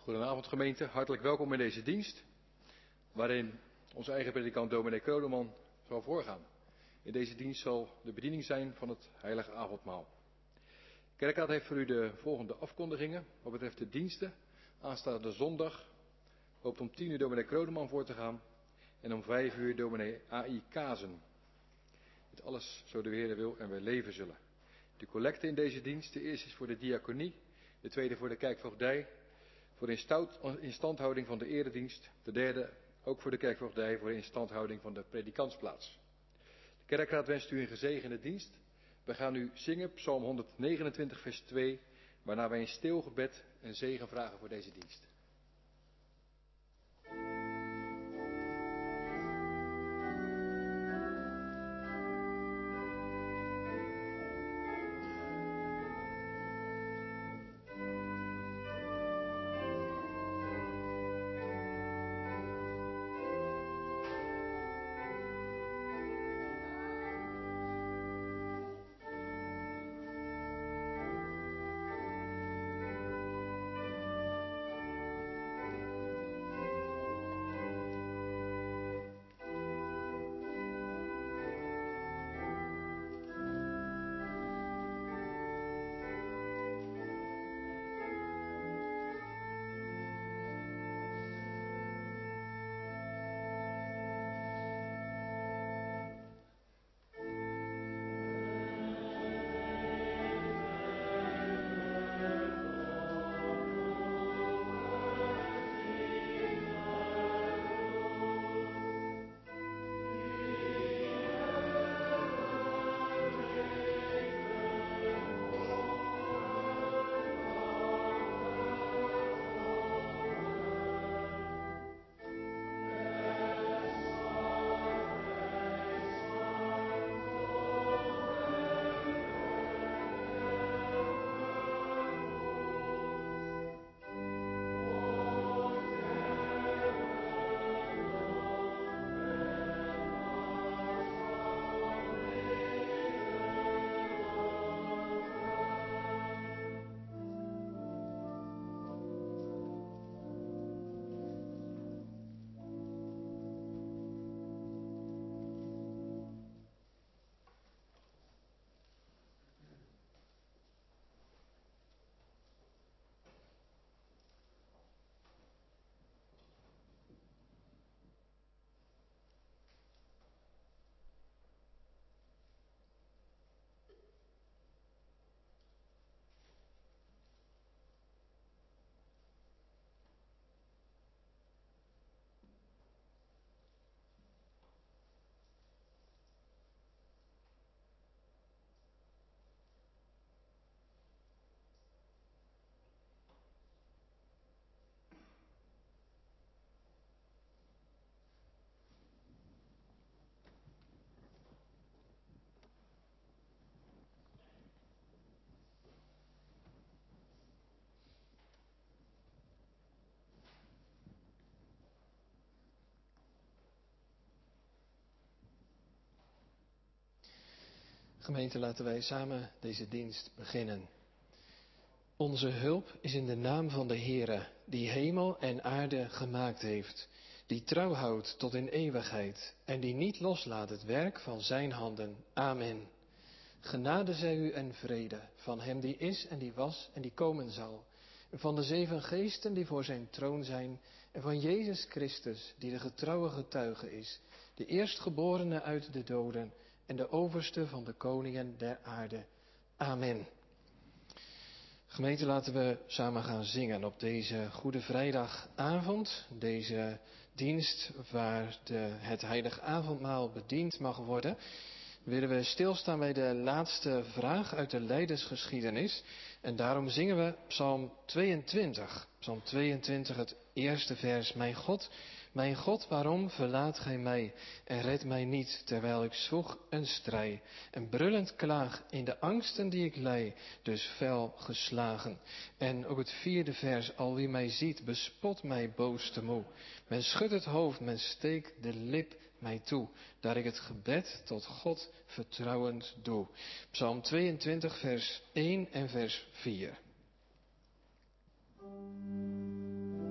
Goedenavond gemeente, hartelijk welkom in deze dienst, waarin onze eigen predikant dominee Krodeman zal voorgaan. In deze dienst zal de bediening zijn van het heilige avondmaal. De kerkraad heeft voor u de volgende afkondigingen wat betreft de diensten. Aanstaande zondag hoopt om 10 uur dominee Krodeman voor te gaan en om 5 uur dominee A.I. Kazen. Dit alles zo de Heer wil en wij leven zullen. De collecte in deze dienst, de eerste is voor de diaconie, de tweede voor de kerkvoogdij, voor de instandhouding van de eredienst, de derde ook voor de kerkvoogdij, voor de instandhouding van de predikantsplaats. De kerkraad wenst u een gezegende dienst. We gaan nu zingen Psalm 129 vers 2, waarna wij in stil gebed een zegen vragen voor deze dienst. Gemeente, laten wij samen deze dienst beginnen. Onze hulp is in de naam van de Heere, die hemel en aarde gemaakt heeft, die trouw houdt tot in eeuwigheid en die niet loslaat het werk van zijn handen. Amen. Genade zij u en vrede van hem die is en die was en die komen zal, en van de 7 geesten die voor zijn troon zijn, en van Jezus Christus, die de getrouwe getuige is, de eerstgeborene uit de doden en de overste van de koningen der aarde. Amen. Gemeente, laten we samen gaan zingen op deze Goede Vrijdagavond. Deze dienst waar het heilige avondmaal bediend mag worden. Willen we stilstaan bij de laatste vraag uit de Lijdensgeschiedenis. En daarom zingen we Psalm 22. Psalm 22, het eerste vers. Mijn God, waarom verlaat gij mij en redt mij niet, terwijl ik zwoeg en strijd en brullend klaag in de angsten die ik lei, dus fel geslagen. En ook het 4e vers, al wie mij ziet, bespot mij boos te moe. Men schudt het hoofd, men steekt de lip mij toe, daar ik het gebed tot God vertrouwend doe. Psalm 22, vers 1 en vers 4.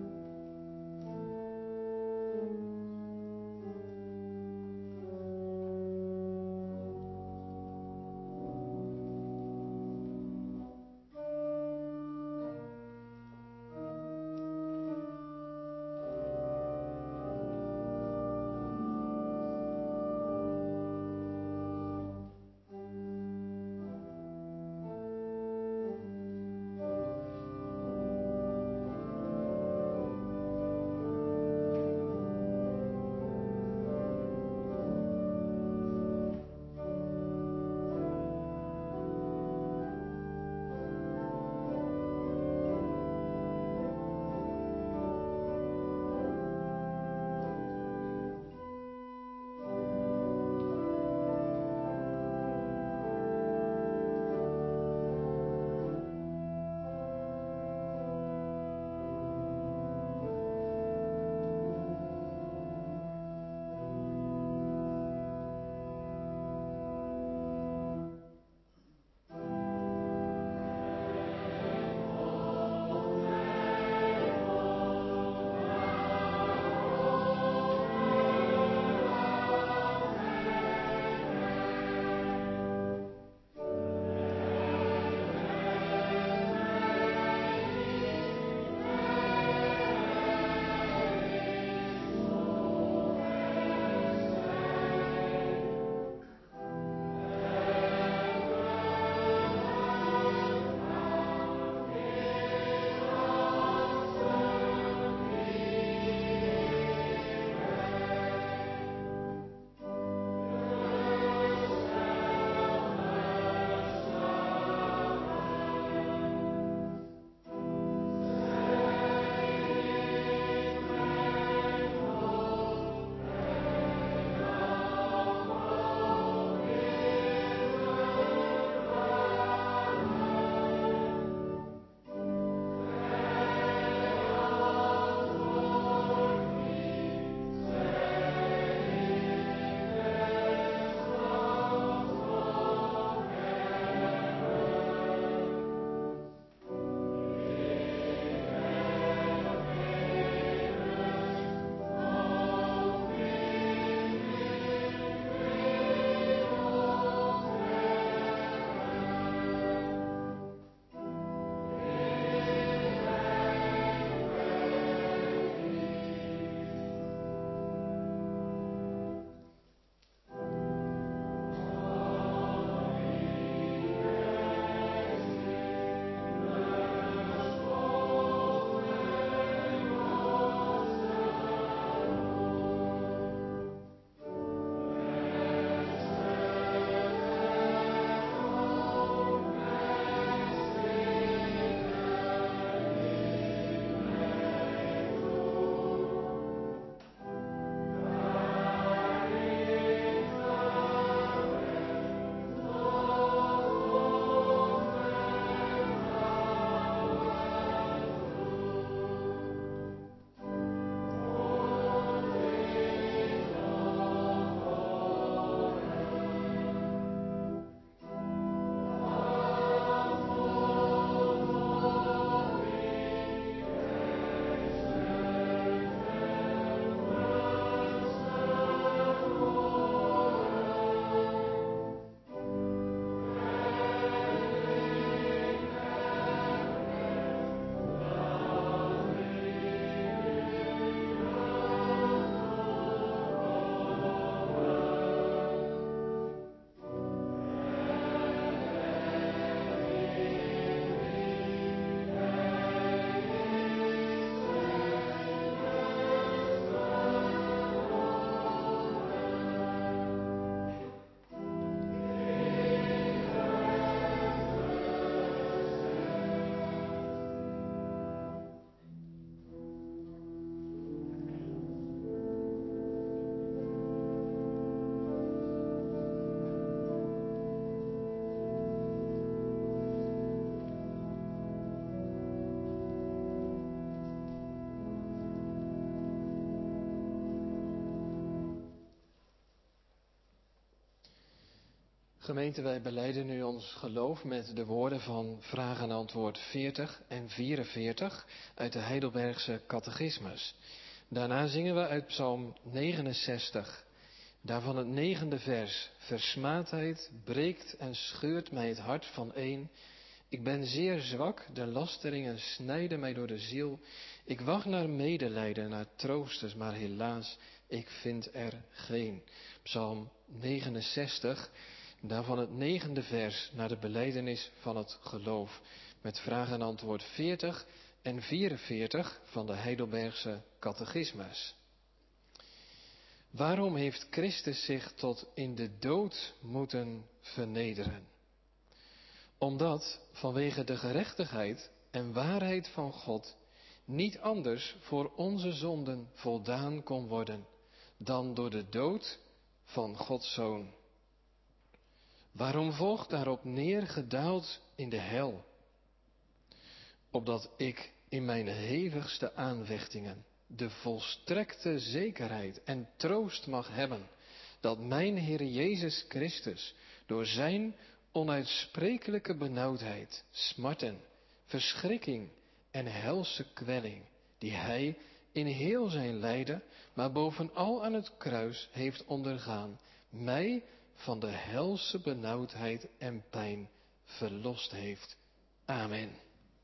Gemeente, wij belijden nu ons geloof met de woorden van vraag en antwoord 40 en 44 uit de Heidelbergse catechismus. Daarna zingen we uit Psalm 69, daarvan het 9e vers. Versmaadheid breekt en scheurt mij het hart vaneen. Ik ben zeer zwak, de lasteringen snijden mij door de ziel. Ik wacht naar medelijden, naar troosters, maar helaas, ik vind er geen. Psalm 69, daarvan het 9e vers naar de belijdenis van het geloof. Met vraag en antwoord 40 en 44 van de Heidelbergse catechismus. Waarom heeft Christus zich tot in de dood moeten vernederen? Omdat vanwege de gerechtigheid en waarheid van God niet anders voor onze zonden voldaan kon worden dan door de dood van Gods Zoon. Waarom volgt daarop neergedaald in de hel? Opdat ik in mijn hevigste aanvechtingen de volstrekte zekerheid en troost mag hebben dat mijn Heer Jezus Christus door zijn onuitsprekelijke benauwdheid, smarten, verschrikking en helse kwelling, die hij in heel zijn lijden, maar bovenal aan het kruis heeft ondergaan, mij van de helse benauwdheid en pijn verlost heeft. Amen.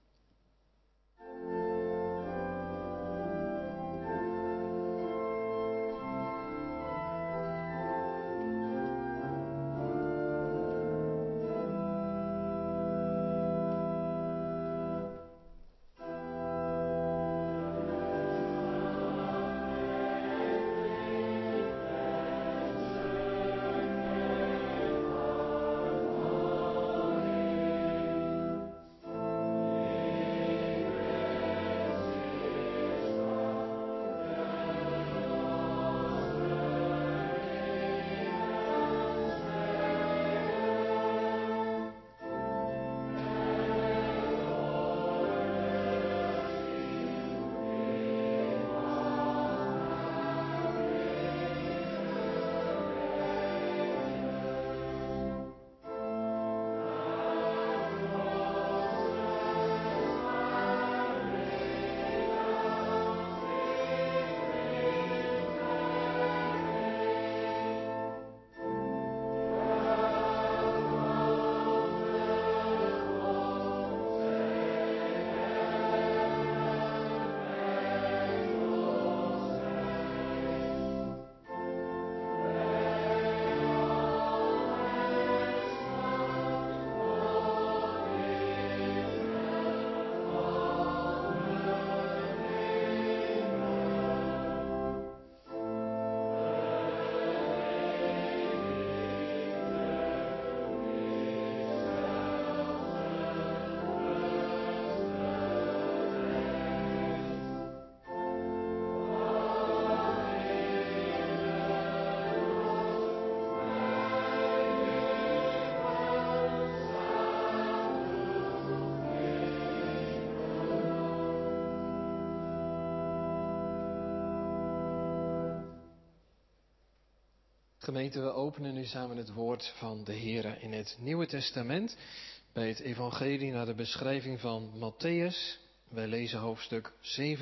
Gemeente, we openen nu samen het woord van de Heere in het Nieuwe Testament, bij het evangelie naar de beschrijving van Mattheüs. Wij lezen hoofdstuk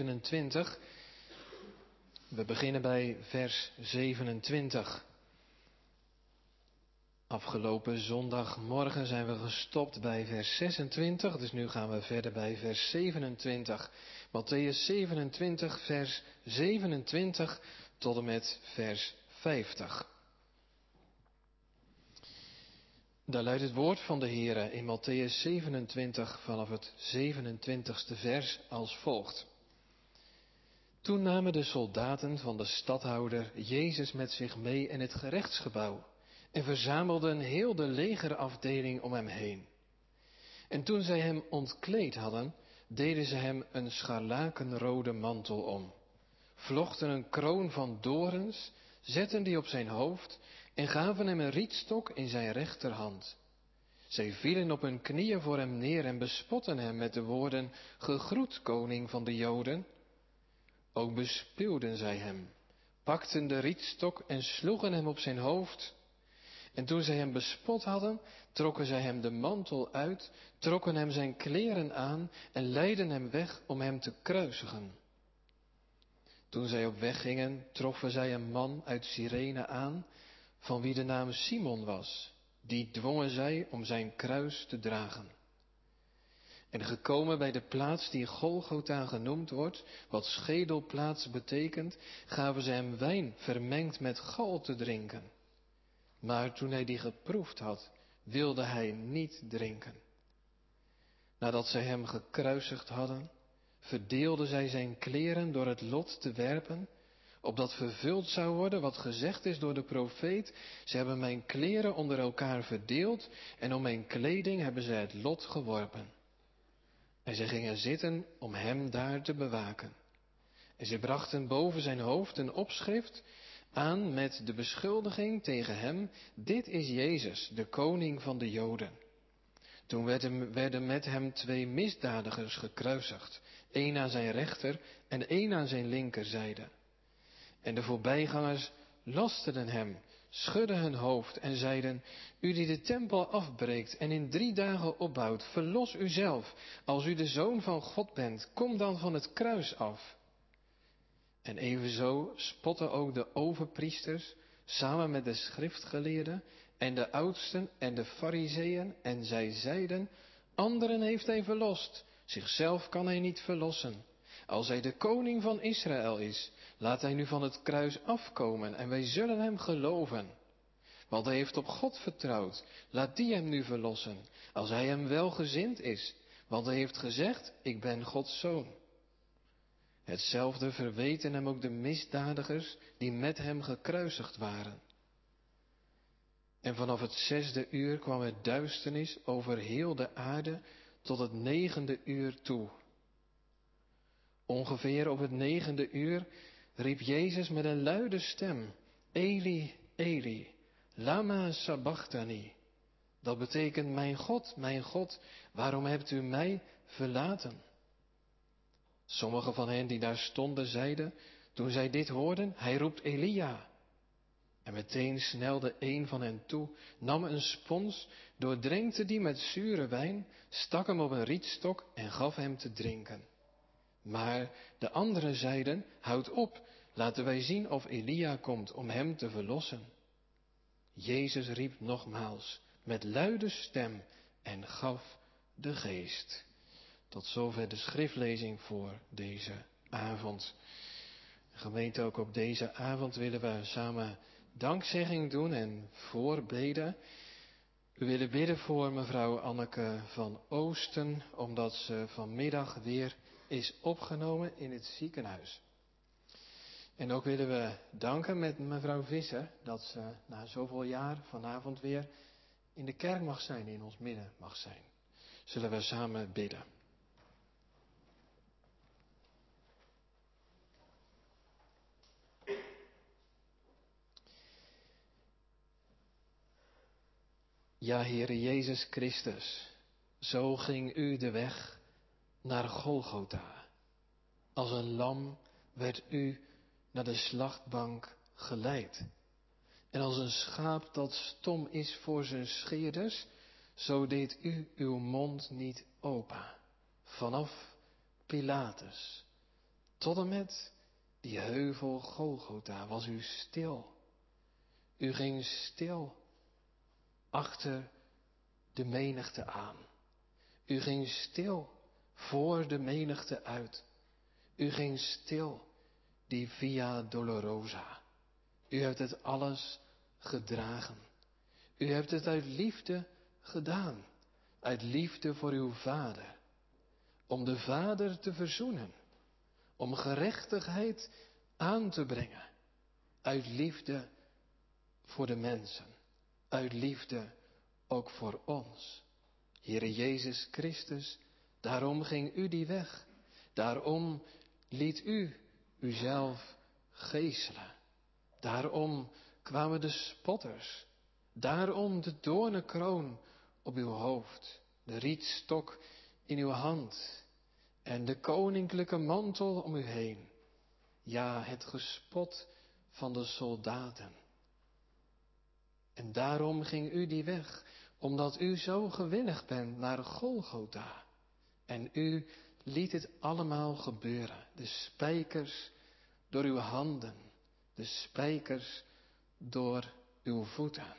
27. We beginnen bij vers 27. Afgelopen zondagmorgen zijn we gestopt bij vers 26, dus nu gaan we verder bij vers 27. Mattheüs 27, vers 27 tot en met vers 50. Daar luidt het woord van de Heere in Mattheüs 27 vanaf het 27ste vers als volgt. Toen namen de soldaten van de stadhouder Jezus met zich mee in het gerechtsgebouw en verzamelden heel de legerafdeling om hem heen. En toen zij hem ontkleed hadden, deden ze hem een scharlakenrode mantel om, vlochten een kroon van dorens, zetten die op zijn hoofd en gaven hem een rietstok in zijn rechterhand. Zij vielen op hun knieën voor hem neer en bespotten hem met de woorden, gegroet, koning van de Joden. Ook bespuwden zij hem, pakten de rietstok en sloegen hem op zijn hoofd. En toen zij hem bespot hadden, trokken zij hem de mantel uit, trokken hem zijn kleren aan en leidden hem weg om hem te kruisigen. Toen zij op weg gingen, troffen zij een man uit Cyrene aan, van wie de naam Simon was. Die dwongen zij om zijn kruis te dragen. En gekomen bij de plaats die Golgotha genoemd wordt, wat schedelplaats betekent, gaven ze hem wijn vermengd met gal te drinken. Maar toen hij die geproefd had, wilde hij niet drinken. Nadat zij hem gekruisigd hadden, verdeelden zij zijn kleren door het lot te werpen, opdat vervuld zou worden wat gezegd is door de profeet. Ze hebben mijn kleren onder elkaar verdeeld en om mijn kleding hebben zij het lot geworpen. En zij gingen zitten om hem daar te bewaken. En ze brachten boven zijn hoofd een opschrift aan met de beschuldiging tegen hem: dit is Jezus, de koning van de Joden. Toen werden met hem 2 misdadigers gekruisigd, 1 aan zijn rechter en 1 aan zijn linkerzijde. En de voorbijgangers lasterden hem, schudden hun hoofd en zeiden: u die de tempel afbreekt en in 3 dagen opbouwt, verlos uzelf. Als u de Zoon van God bent, kom dan van het kruis af. En evenzo spotten ook de overpriesters samen met de schriftgeleerden en de oudsten en de farizeeën, en zij zeiden: anderen heeft hij verlost, zichzelf kan hij niet verlossen. Als hij de koning van Israël is, laat hij nu van het kruis afkomen en wij zullen hem geloven. Want hij heeft op God vertrouwd, laat die hem nu verlossen, als hij hem welgezind is, want hij heeft gezegd: ik ben Gods zoon. Hetzelfde verweten hem ook de misdadigers die met hem gekruisigd waren. En vanaf het 6e uur kwam er duisternis over heel de aarde tot het 9e uur toe. Ongeveer op het 9e uur riep Jezus met een luide stem: Eli, Eli, lama sabachthani. Dat betekent: mijn God, waarom hebt u mij verlaten? Sommigen van hen die daar stonden zeiden, toen zij dit hoorden: hij roept Elia. En meteen snelde een van hen toe, nam een spons, doordrenkte die met zure wijn, stak hem op een rietstok en gaf hem te drinken. Maar de anderen zeiden: houd op, laten wij zien of Elia komt om hem te verlossen. Jezus riep nogmaals met luide stem en gaf de geest. Tot zover de schriftlezing voor deze avond. Gemeente, ook op deze avond willen we samen dankzegging doen en voorbeden. We willen bidden voor mevrouw Anneke van Oosten, omdat ze vanmiddag weer is opgenomen in het ziekenhuis. En ook willen we danken met mevrouw Visser dat ze na zoveel jaar vanavond weer in de kerk mag zijn, in ons midden mag zijn. Zullen we samen bidden. Ja, Heere Jezus Christus, zo ging u de weg naar Golgotha. Als een lam werd u naar de slachtbank geleid. En als een schaap dat stom is voor zijn scheerders, zo deed u uw mond niet open. Vanaf Pilatus tot en met die heuvel Golgotha was u stil. U ging stil achter de menigte aan. U ging stil voor de menigte uit. U ging stil die Via Dolorosa. U hebt het alles gedragen. U hebt het uit liefde gedaan. Uit liefde voor uw Vader. Om de Vader te verzoenen. Om gerechtigheid aan te brengen. Uit liefde voor de mensen. Uit liefde ook voor ons. Heere Jezus Christus, daarom ging u die weg. Daarom liet u uzelf geeselen. Daarom kwamen de spotters. Daarom de doornenkroon op uw hoofd. De rietstok in uw hand. En de koninklijke mantel om u heen. Ja, het gespot van de soldaten. En daarom ging u die weg, omdat u zo gewillig bent naar Golgotha. En u liet het allemaal gebeuren. De spijkers door uw handen, de spijkers door uw voeten.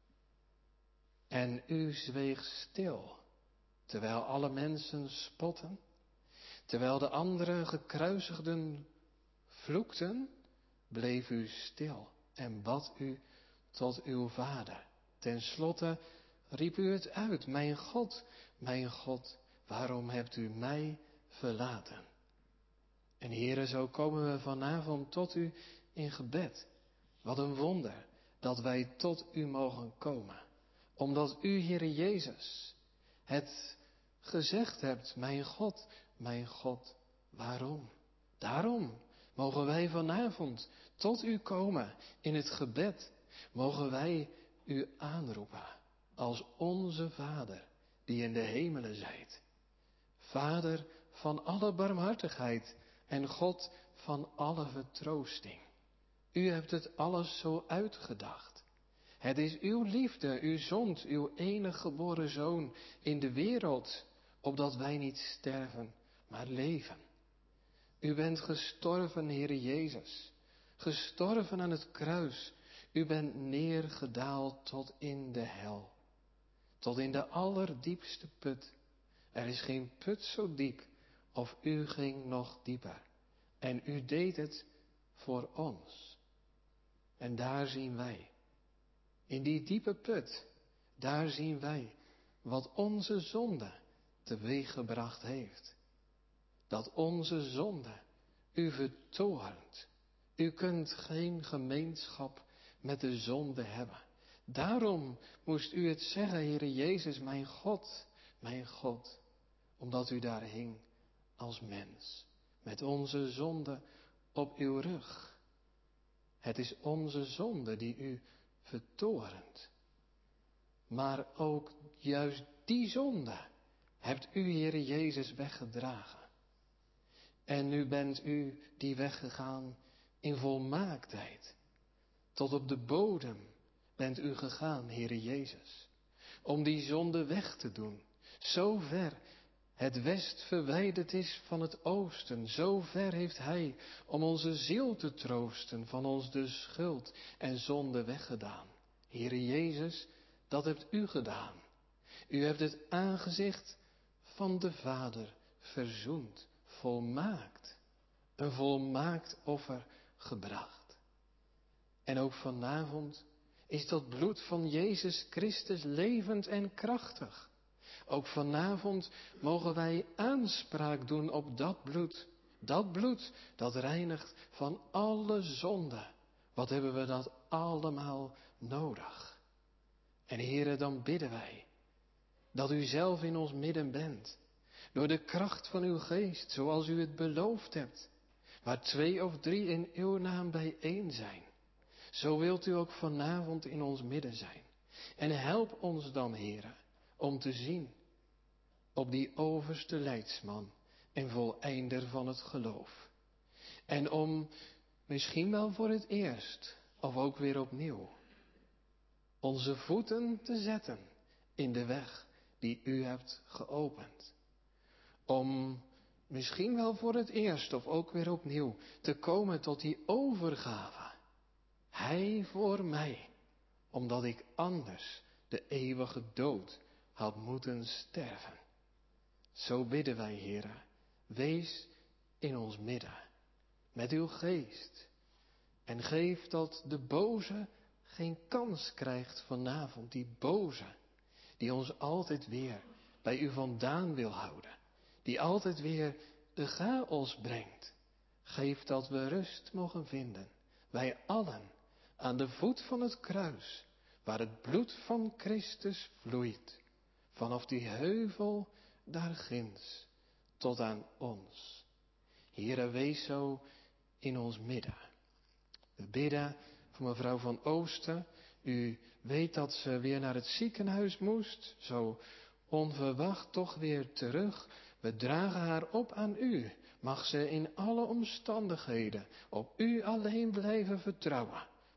En u zweeg stil, terwijl alle mensen spotten, terwijl de andere gekruisigden vloekten, bleef u stil en bad u tot uw Vader. Ten slotte riep u het uit: mijn God, waarom hebt u mij verlaten? En Heere, zo komen we vanavond tot u in gebed. Wat een wonder dat wij tot u mogen komen. Omdat u, Heere Jezus, het gezegd hebt: mijn God, waarom? Daarom mogen wij vanavond tot u komen in het gebed. Mogen wij u aanroepen als onze Vader die in de hemelen zijt. Vader van alle barmhartigheid en God van alle vertroosting. U hebt het alles zo uitgedacht. Het is uw liefde, u zond uw enige geboren Zoon in de wereld, opdat wij niet sterven, maar leven. U bent gestorven, Heere Jezus, gestorven aan het kruis. U bent neergedaald tot in de hel, tot in de allerdiepste put. Er is geen put zo diep, of u ging nog dieper. En u deed het voor ons. En daar zien wij, in die diepe put, daar zien wij wat onze zonde teweeggebracht heeft. Dat onze zonde u vertoornt. U kunt geen gemeenschap met de zonde hebben. Daarom moest u het zeggen, Heere Jezus, mijn God, omdat u daar hing als mens, met onze zonde op uw rug. Het is onze zonde die u vertorent. Maar ook juist die zonde hebt u, Heere Jezus, weggedragen. En nu bent u die weggegaan in volmaaktheid. Tot op de bodem bent u gegaan, Heere Jezus, om die zonde weg te doen. Zo ver het west verwijderd is van het oosten, zo ver heeft Hij om onze ziel te troosten van ons de schuld en zonde weggedaan. Heere Jezus, dat hebt u gedaan. U hebt het aangezicht van de Vader verzoend, volmaakt, een volmaakt offer gebracht. En ook vanavond is dat bloed van Jezus Christus levend en krachtig. Ook vanavond mogen wij aanspraak doen op dat bloed. Dat bloed dat reinigt van alle zonde. Wat hebben we dat allemaal nodig? En Heere, dan bidden wij dat u zelf in ons midden bent. Door de kracht van uw geest, zoals u het beloofd hebt. Waar 2 of 3 in uw naam bijeen zijn. Zo wilt u ook vanavond in ons midden zijn. En help ons dan, Heere, om te zien op die overste leidsman en voleinder van het geloof. En om misschien wel voor het eerst, of ook weer opnieuw, onze voeten te zetten in de weg die u hebt geopend. Om misschien wel voor het eerst, of ook weer opnieuw, te komen tot die overgave. Hij voor mij, omdat ik anders de eeuwige dood had moeten sterven. Zo bidden wij, Heere, wees in ons midden, met uw geest. En geef dat de boze geen kans krijgt vanavond, die boze, die ons altijd weer bij u vandaan wil houden. Die altijd weer de chaos brengt. Geef dat we rust mogen vinden, wij allen, aan de voet van het kruis, waar het bloed van Christus vloeit, vanaf die heuvel daar ginds, tot aan ons. Heere, wees zo in ons midden. We bidden voor mevrouw van Oosten. U weet dat ze weer naar het ziekenhuis moest, zo onverwacht toch weer terug. We dragen haar op aan u. Mag ze in alle omstandigheden op u alleen blijven vertrouwen.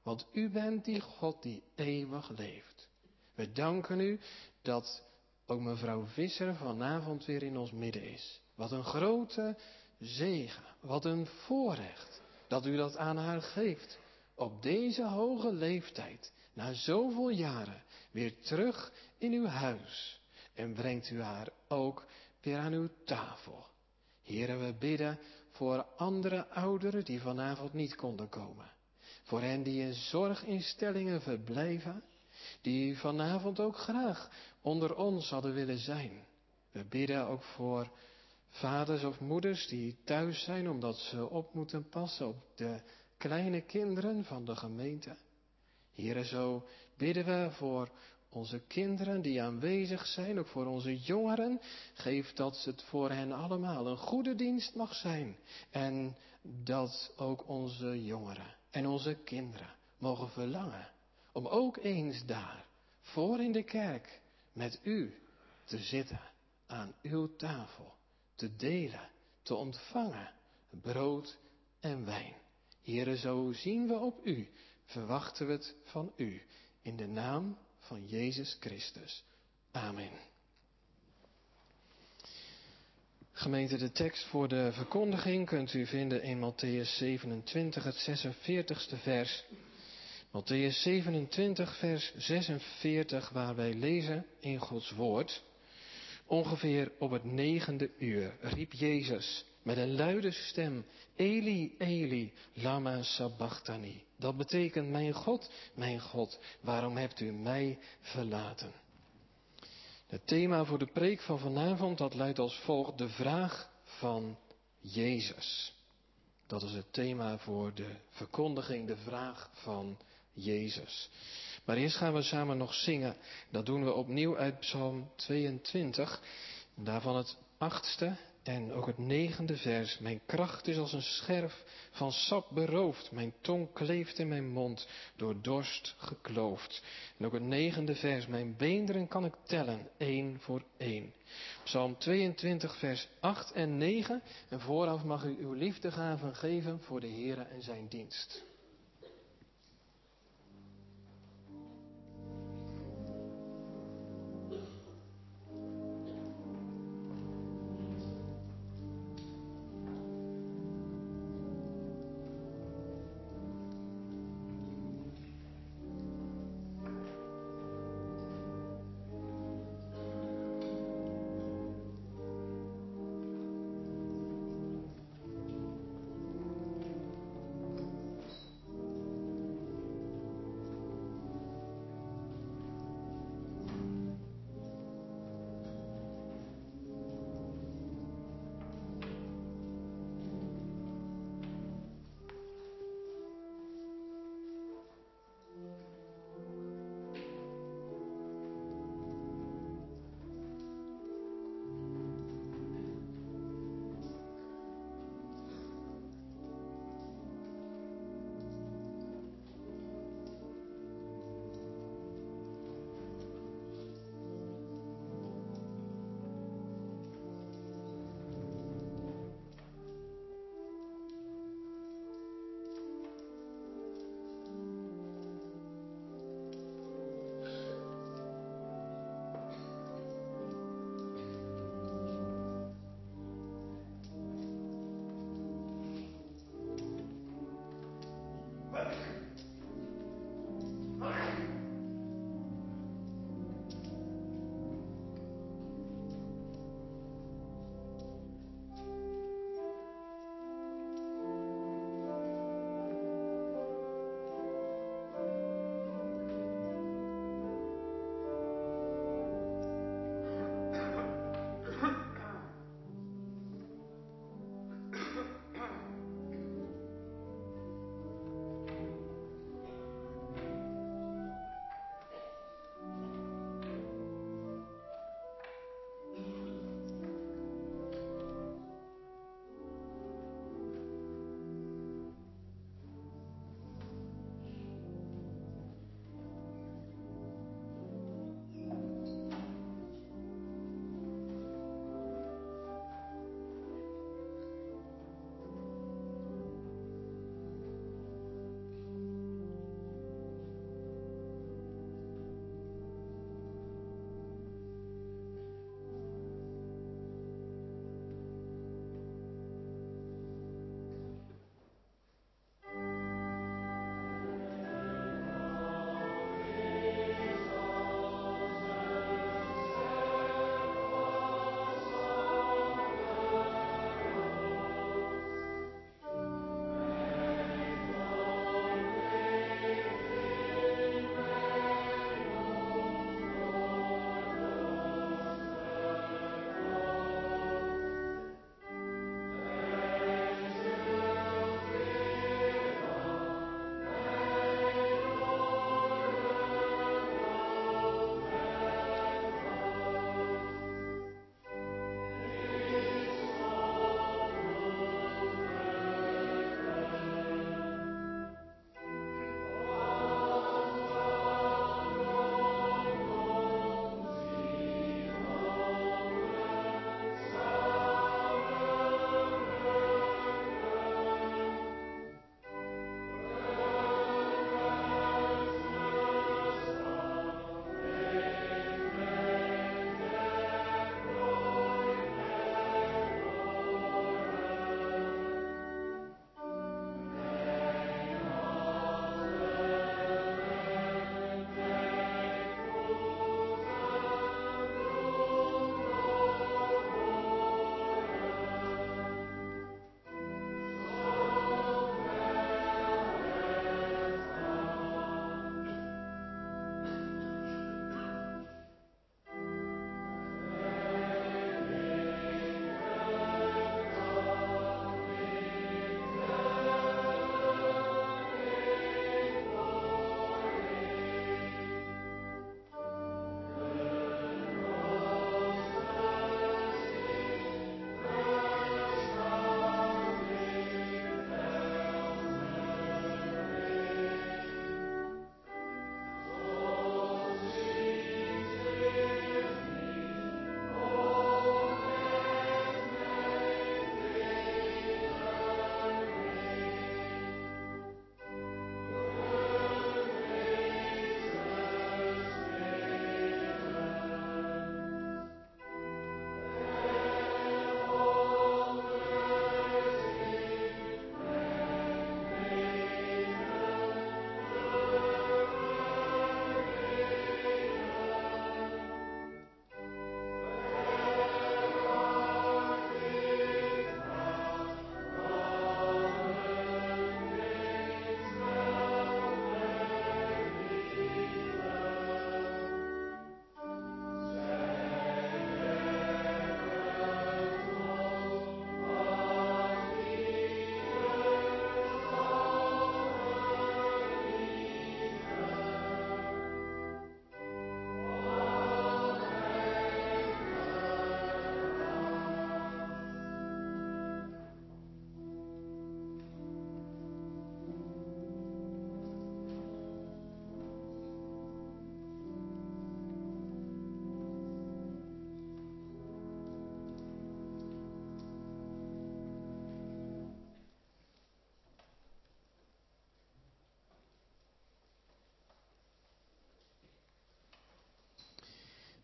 Want u bent die God die eeuwig leeft. We danken u dat ook mevrouw Visser vanavond weer in ons midden is. Wat een grote zegen, wat een voorrecht dat u dat aan haar geeft. Op deze hoge leeftijd, na zoveel jaren, weer terug in uw huis. En brengt u haar ook weer aan uw tafel. Heren, we bidden voor andere ouderen die vanavond niet konden komen. Voor hen die in zorginstellingen verblijven, die vanavond ook graag onder ons hadden willen zijn. We bidden ook voor vaders of moeders die thuis zijn omdat ze op moeten passen op de kleine kinderen van de gemeente. Heren, zo bidden we voor onze kinderen die aanwezig zijn, ook voor onze jongeren. Geef dat het voor hen allemaal een goede dienst mag zijn. En dat ook onze jongeren en onze kinderen mogen verlangen om ook eens daar, voor in de kerk, met u te zitten, aan uw tafel, te delen, te ontvangen, brood en wijn. Here, zo zien we op u, verwachten we het van u, in de naam van Jezus Christus. Amen. Gemeente, de tekst voor de verkondiging kunt u vinden in Mattheüs 27, het 46ste vers. Mattheüs 27, vers 46, waar wij lezen in Gods woord. Ongeveer op het 9e uur riep Jezus met een luide stem: Eli, Eli, lama sabachthani. Dat betekent: mijn God, waarom hebt u mij verlaten? Het thema voor de preek van vanavond, dat luidt als volgt: de vraag van Jezus. Dat is het thema voor de verkondiging, de vraag van Jezus. Maar eerst gaan we samen nog zingen. Dat doen we opnieuw uit Psalm 22. Daarvan het 8e en ook het 9e vers. Mijn kracht is als een scherf van sap beroofd. Mijn tong kleeft in mijn mond, door dorst gekloofd. En ook het 9e vers. Mijn beenderen kan ik tellen, 1 voor 1. Psalm 22 vers 8 en 9. En vooraf mag u uw liefdegaven geven voor de Heere en zijn dienst.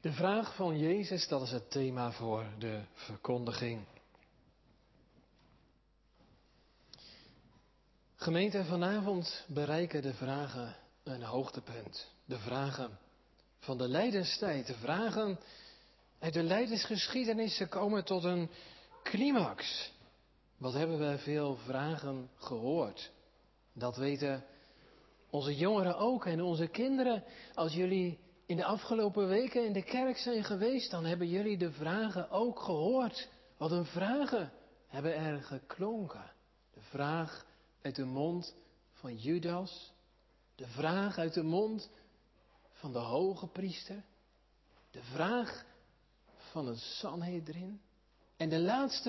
De vraag van Jezus, dat is het thema voor de verkondiging. Gemeente, vanavond bereiken de vragen een hoogtepunt. De vragen van de lijdenstijd, de vragen uit de lijdensgeschiedenissen komen tot een climax. Wat hebben we veel vragen gehoord? Dat weten onze jongeren ook en onze kinderen. Als jullie in de afgelopen weken in de kerk zijn geweest, dan hebben jullie de vragen ook gehoord. Wat een vragen hebben er geklonken. De vraag uit de mond van Judas. De vraag uit de mond van de hoge priester. De vraag van het Sanhedrin. En de laatste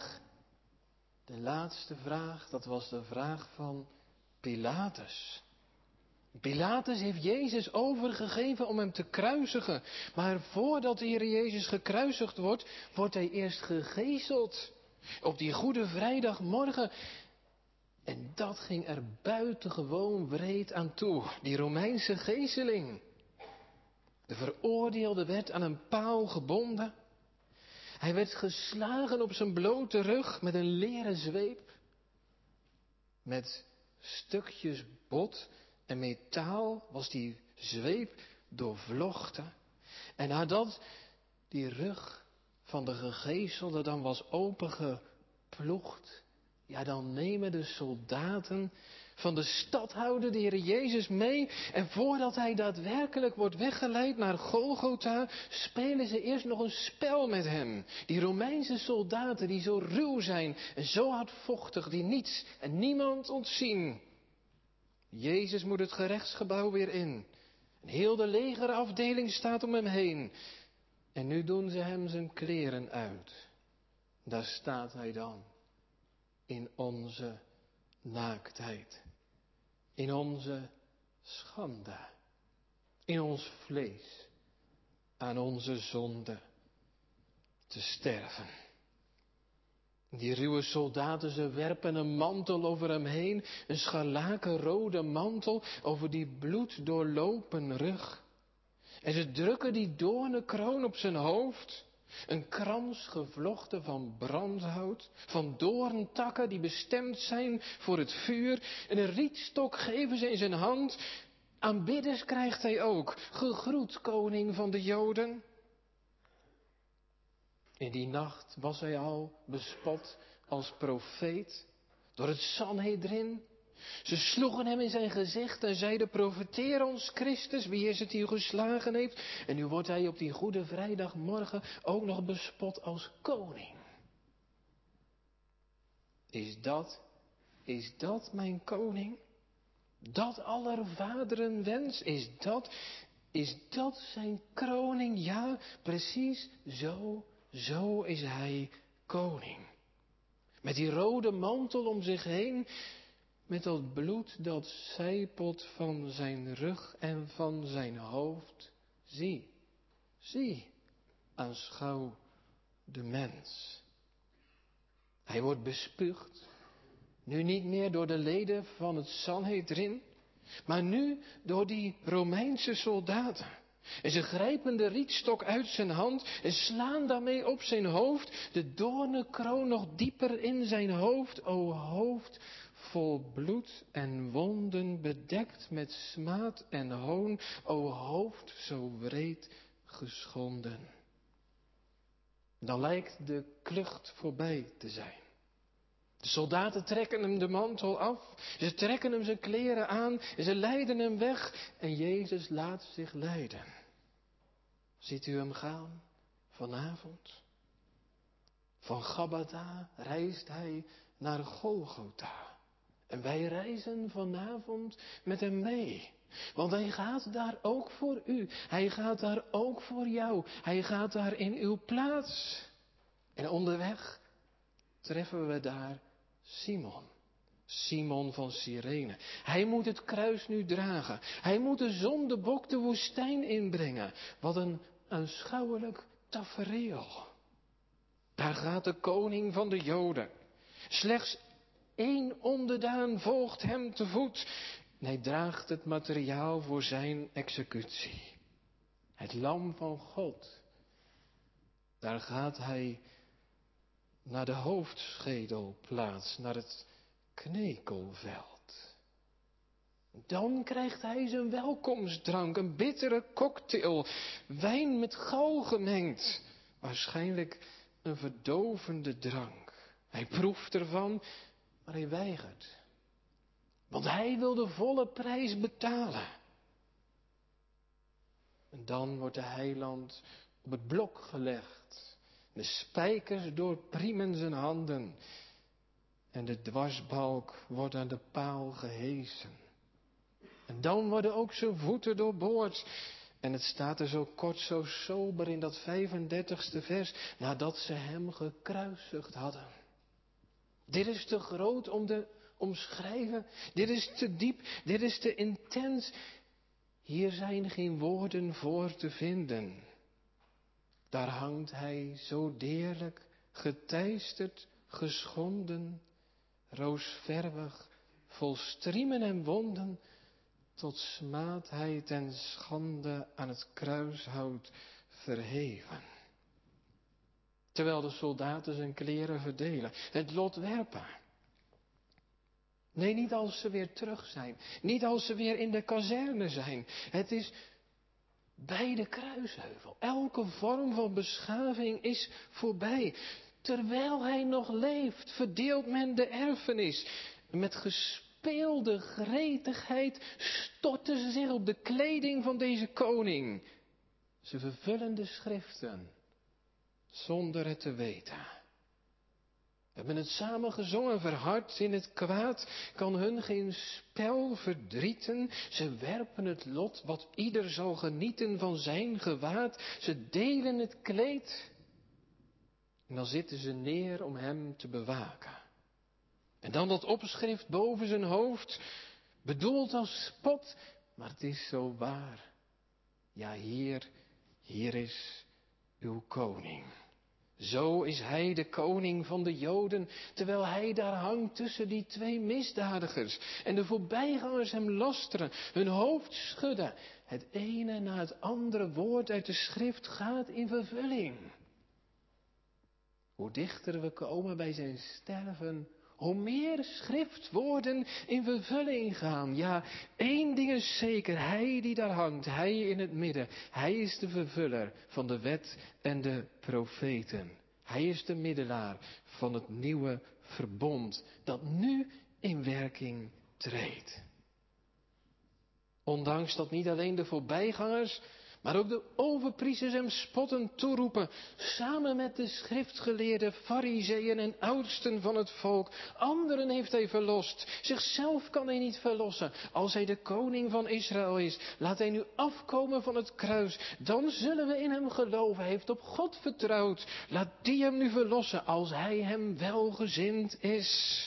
vraag, dat was de vraag van Pilatus. Pilatus heeft Jezus overgegeven om hem te kruisigen. Maar voordat de Heer Jezus gekruisigd wordt, wordt hij eerst gegezeld. Op die Goede Vrijdagmorgen. En dat ging er buitengewoon wreed aan toe. Die Romeinse gezeling. De veroordeelde werd aan een paal gebonden. Hij werd geslagen op zijn blote rug met een leren zweep. Met stukjes bot en metaal was die zweep doorvlochten. En nadat die rug van de gegezelde dan was opengeploegd, ja, dan nemen de soldaten van de stadhouder de Heer Jezus mee. En voordat hij daadwerkelijk wordt weggeleid naar Golgotha, spelen ze eerst nog een spel met hem. Die Romeinse soldaten die zo ruw zijn en zo hardvochtig, die niets en niemand ontzien. Jezus moet het gerechtsgebouw weer in. En heel de legerafdeling staat om hem heen. En nu doen ze hem zijn kleren uit. Daar staat hij dan. In onze naaktheid. In onze schande. In ons vlees. Aan onze zonde te sterven. Die ruwe soldaten, ze werpen een mantel over hem heen. Een scharlakenrode mantel over die bloeddoorlopen rug. En ze drukken die doornenkroon op zijn hoofd. Een krans gevlochten van brandhout, van doorntakken die bestemd zijn voor het vuur. En een rietstok geven ze in zijn hand. Aanbidders krijgt hij ook. Gegroet, koning van de Joden. In die nacht was hij al bespot als profeet door het Sanhedrin. Ze sloegen hem in zijn gezicht en zeiden: profeteer ons, Christus, wie is het die u geslagen heeft? En nu wordt hij op die Goede Vrijdagmorgen ook nog bespot als koning. Is dat mijn koning? Dat aller vaderen wens? Is dat zijn kroning? Ja, precies zo is hij koning. Met die rode mantel om zich heen. Met dat bloed dat sijpelt van zijn rug en van zijn hoofd. Zie, aanschouw de mens. Hij wordt bespuugd. Nu niet meer door de leden van het Sanhedrin, maar nu door die Romeinse soldaten. En ze grijpen de rietstok uit zijn hand en slaan daarmee op zijn hoofd, de doornenkroon nog dieper in zijn hoofd. O hoofd vol bloed en wonden, bedekt met smaad en hoon. O hoofd zo wreed geschonden. Dan lijkt de klucht voorbij te zijn. De soldaten trekken hem de mantel af. Ze trekken hem zijn kleren aan. En ze leiden hem weg. En Jezus laat zich leiden. Ziet u hem gaan vanavond? Van Gabbatha reist hij naar Golgotha. En wij reizen vanavond met hem mee. Want hij gaat daar ook voor u. Hij gaat daar ook voor jou. Hij gaat daar in uw plaats. En onderweg treffen we daar Simon van Cyrene. Hij moet het kruis nu dragen. Hij moet de zondebok de woestijn inbrengen. Wat een aanschouwelijk tafereel. Daar gaat de koning van de Joden. Slechts 1 onderdaan volgt hem te voet. En hij draagt het materiaal voor zijn executie. Het lam van God. Daar gaat hij naar de hoofdschedelplaats, naar het knekelveld. Dan krijgt hij zijn welkomstdrank, een bittere cocktail, wijn met gal gemengd. Waarschijnlijk een verdovende drank. Hij proeft ervan, maar hij weigert. Want hij wil de volle prijs betalen. En dan wordt de heiland op het blok gelegd. De spijkers doorpriemen zijn handen. En de dwarsbalk wordt aan de paal gehesen. En dan worden ook zijn voeten doorboord. En het staat er zo kort, zo sober in dat 35e vers, nadat ze hem gekruisigd hadden. Dit is te groot om te omschrijven. Dit is te diep. Dit is te intens. Hier zijn geen woorden voor te vinden. Daar hangt hij zo deerlijk, geteisterd, geschonden, roosverwig, vol striemen en wonden, tot smaad hij ten schande aan het kruishout verheven. Terwijl de soldaten zijn kleren verdelen, het lot werpen. Nee, niet als ze weer terug zijn. Niet als ze weer in de kazerne zijn. Het is bij de kruisheuvel. Elke vorm van beschaving is voorbij. Terwijl hij nog leeft, verdeelt men de erfenis. Met gespeelde gretigheid storten ze zich op de kleding van deze koning. Ze vervullen de schriften, zonder het te weten. We hebben het samen gezongen, verhard in het kwaad, kan hun geen spel verdrieten. Ze werpen het lot, wat ieder zal genieten van zijn gewaad. Ze delen het kleed en dan zitten ze neer om hem te bewaken. En dan dat opschrift boven zijn hoofd, bedoeld als spot, maar het is zo waar. Ja, hier is uw koning. Zo is hij de koning van de Joden, terwijl hij daar hangt tussen die twee misdadigers. En de voorbijgangers hem lasteren, hun hoofd schudden. Het ene na het andere woord uit de schrift gaat in vervulling. Hoe dichter we komen bij zijn sterven, hoe meer schriftwoorden in vervulling gaan. Ja, één ding is zeker, hij die daar hangt, hij in het midden, hij is de vervuller van de wet en de profeten. Hij is de middelaar van het nieuwe verbond dat nu in werking treedt. Ondanks dat niet alleen de voorbijgangers, maar ook de overpriesters hem spottend toeroepen, samen met de schriftgeleerden, farizeeën en oudsten van het volk. Anderen heeft hij verlost, zichzelf kan hij niet verlossen. Als hij de koning van Israël is, laat hij nu afkomen van het kruis. Dan zullen we in hem geloven, hij heeft op God vertrouwd. Laat die hem nu verlossen, als hij hem welgezind is.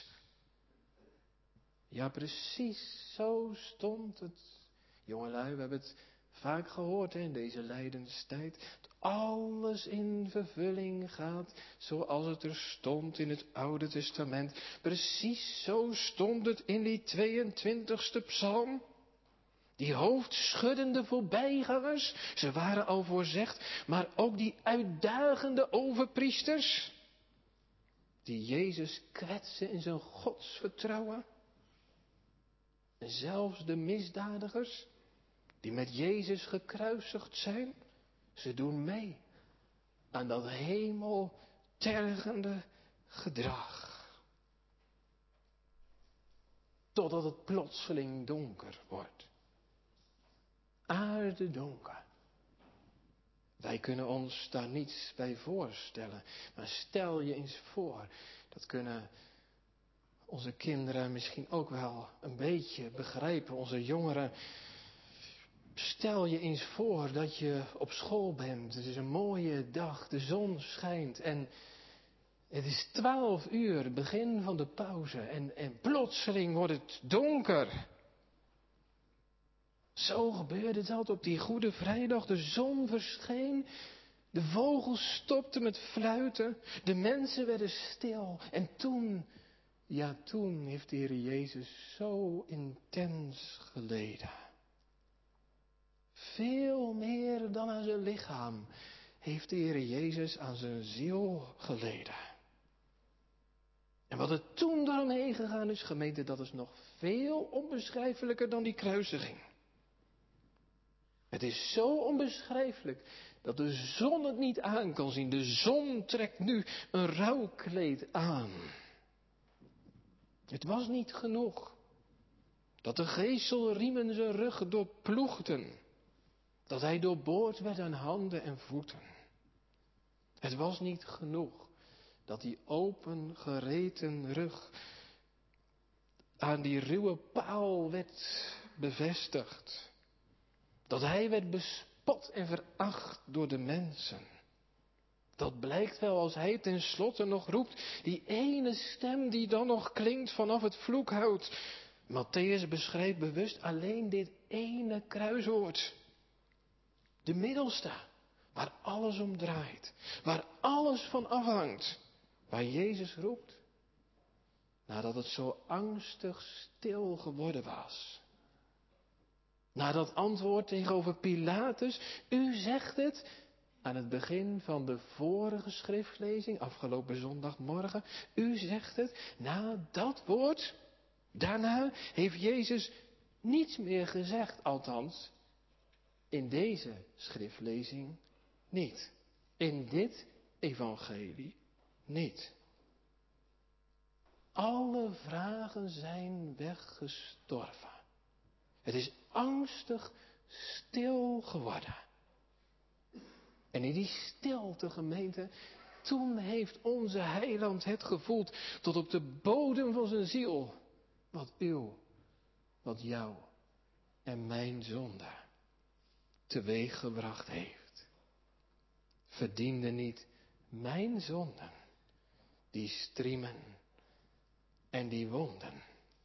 Ja, precies zo stond het. Jongelui, we hebben het vaak gehoord in deze lijdenstijd. Dat alles in vervulling gaat zoals het er stond in het Oude Testament. Precies zo stond het in die 22e psalm. Die hoofdschuddende voorbijgangers, ze waren al voorzegd, maar ook die uitdagende overpriesters, die Jezus kwetsen in zijn godsvertrouwen. En zelfs de misdadigers, die met Jezus gekruisigd zijn, ze doen mee aan dat hemeltergende gedrag. Totdat het plotseling donker wordt. Aardedonker. Wij kunnen ons daar niets bij voorstellen. Maar stel je eens voor, dat kunnen onze kinderen misschien ook wel een beetje begrijpen, onze jongeren. Stel je eens voor dat je op school bent, het is een mooie dag, de zon schijnt en het is 12 uur, begin van de pauze en plotseling wordt het donker. Zo gebeurde dat op die Goede Vrijdag, de zon verscheen, de vogels stopten met fluiten, de mensen werden stil en toen heeft de Heer Jezus zo intens geleden. Veel meer dan aan zijn lichaam heeft de Heer Jezus aan zijn ziel geleden. En wat er toen daaromheen gegaan is, gemeente, dat is nog veel onbeschrijfelijker dan die kruisiging. Het is zo onbeschrijfelijk dat de zon het niet aan kan zien. De zon trekt nu een rouwkleed aan. Het was niet genoeg dat de geeselriemen zijn rug doorploegden. Dat hij doorboord werd aan handen en voeten. Het was niet genoeg dat die opengereten rug aan die ruwe paal werd bevestigd. Dat hij werd bespot en veracht door de mensen. Dat blijkt wel als hij tenslotte nog roept, die ene stem die dan nog klinkt vanaf het vloekhout. Matthäus beschrijft bewust alleen dit ene kruiswoord. De middelste, waar alles om draait, waar alles van afhangt, waar Jezus roept, nadat het zo angstig stil geworden was. Na dat antwoord tegenover Pilatus, u zegt het, aan het begin van de vorige schriftlezing, afgelopen zondagmorgen, u zegt het, na dat woord, daarna heeft Jezus niets meer gezegd, althans, in deze schriftlezing niet. In dit evangelie niet. Alle vragen zijn weggestorven. Het is angstig stil geworden. En in die stilte, gemeente, toen heeft onze heiland het gevoeld tot op de bodem van zijn ziel. Wat uw, wat jou en mijn zonde teweeggebracht heeft. Verdiende niet mijn zonden, die striemen en die wonden.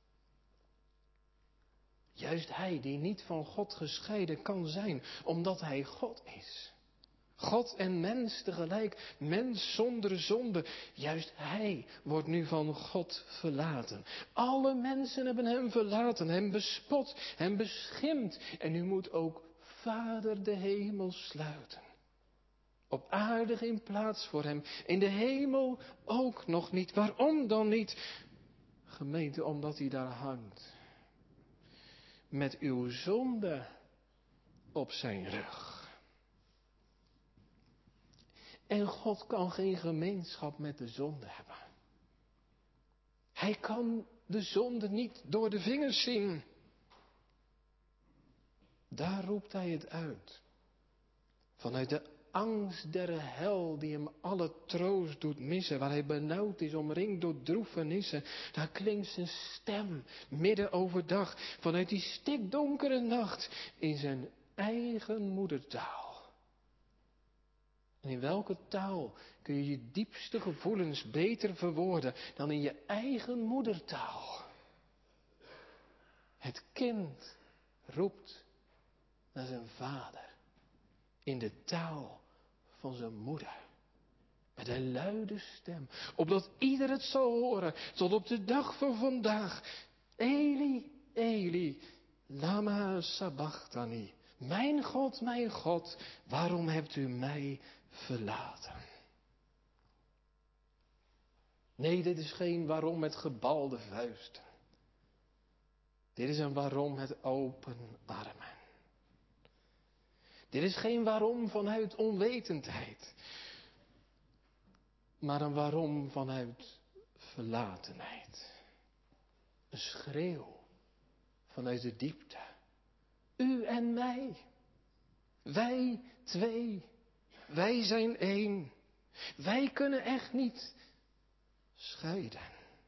Juist hij die niet van God gescheiden kan zijn, omdat hij God is. God en mens tegelijk, mens zonder zonde. Juist hij wordt nu van God verlaten. Alle mensen hebben hem verlaten, hem bespot, hem beschimpt. En nu moet ook Vader de hemel sluiten. Op aarde geen plaats voor hem, in de hemel ook nog niet. Waarom dan niet? Gemeente, omdat hij daar hangt. Met uw zonde op zijn rug. En God kan geen gemeenschap met de zonde hebben. Hij kan de zonde niet door de vingers zien. Daar roept hij het uit. Vanuit de angst der hel die hem alle troost doet missen. Waar hij benauwd is, omringd door droefenissen. Daar klinkt zijn stem midden overdag. Vanuit die stikdonkere nacht in zijn eigen moedertaal. En in welke taal kun je je diepste gevoelens beter verwoorden dan in je eigen moedertaal? Het kind roept naar zijn vader in de taal van zijn moeder. Met een luide stem, opdat ieder het zal horen, tot op de dag van vandaag. Eli, Eli, lama sabachthani. Mijn God, waarom hebt u mij verlaten? Nee, dit is geen waarom met gebalde vuisten. Dit is een waarom met open armen. Dit is geen waarom vanuit onwetendheid. Maar een waarom vanuit verlatenheid. Een schreeuw vanuit de diepte. U en mij. Wij twee. Wij zijn één. Wij kunnen echt niet scheiden.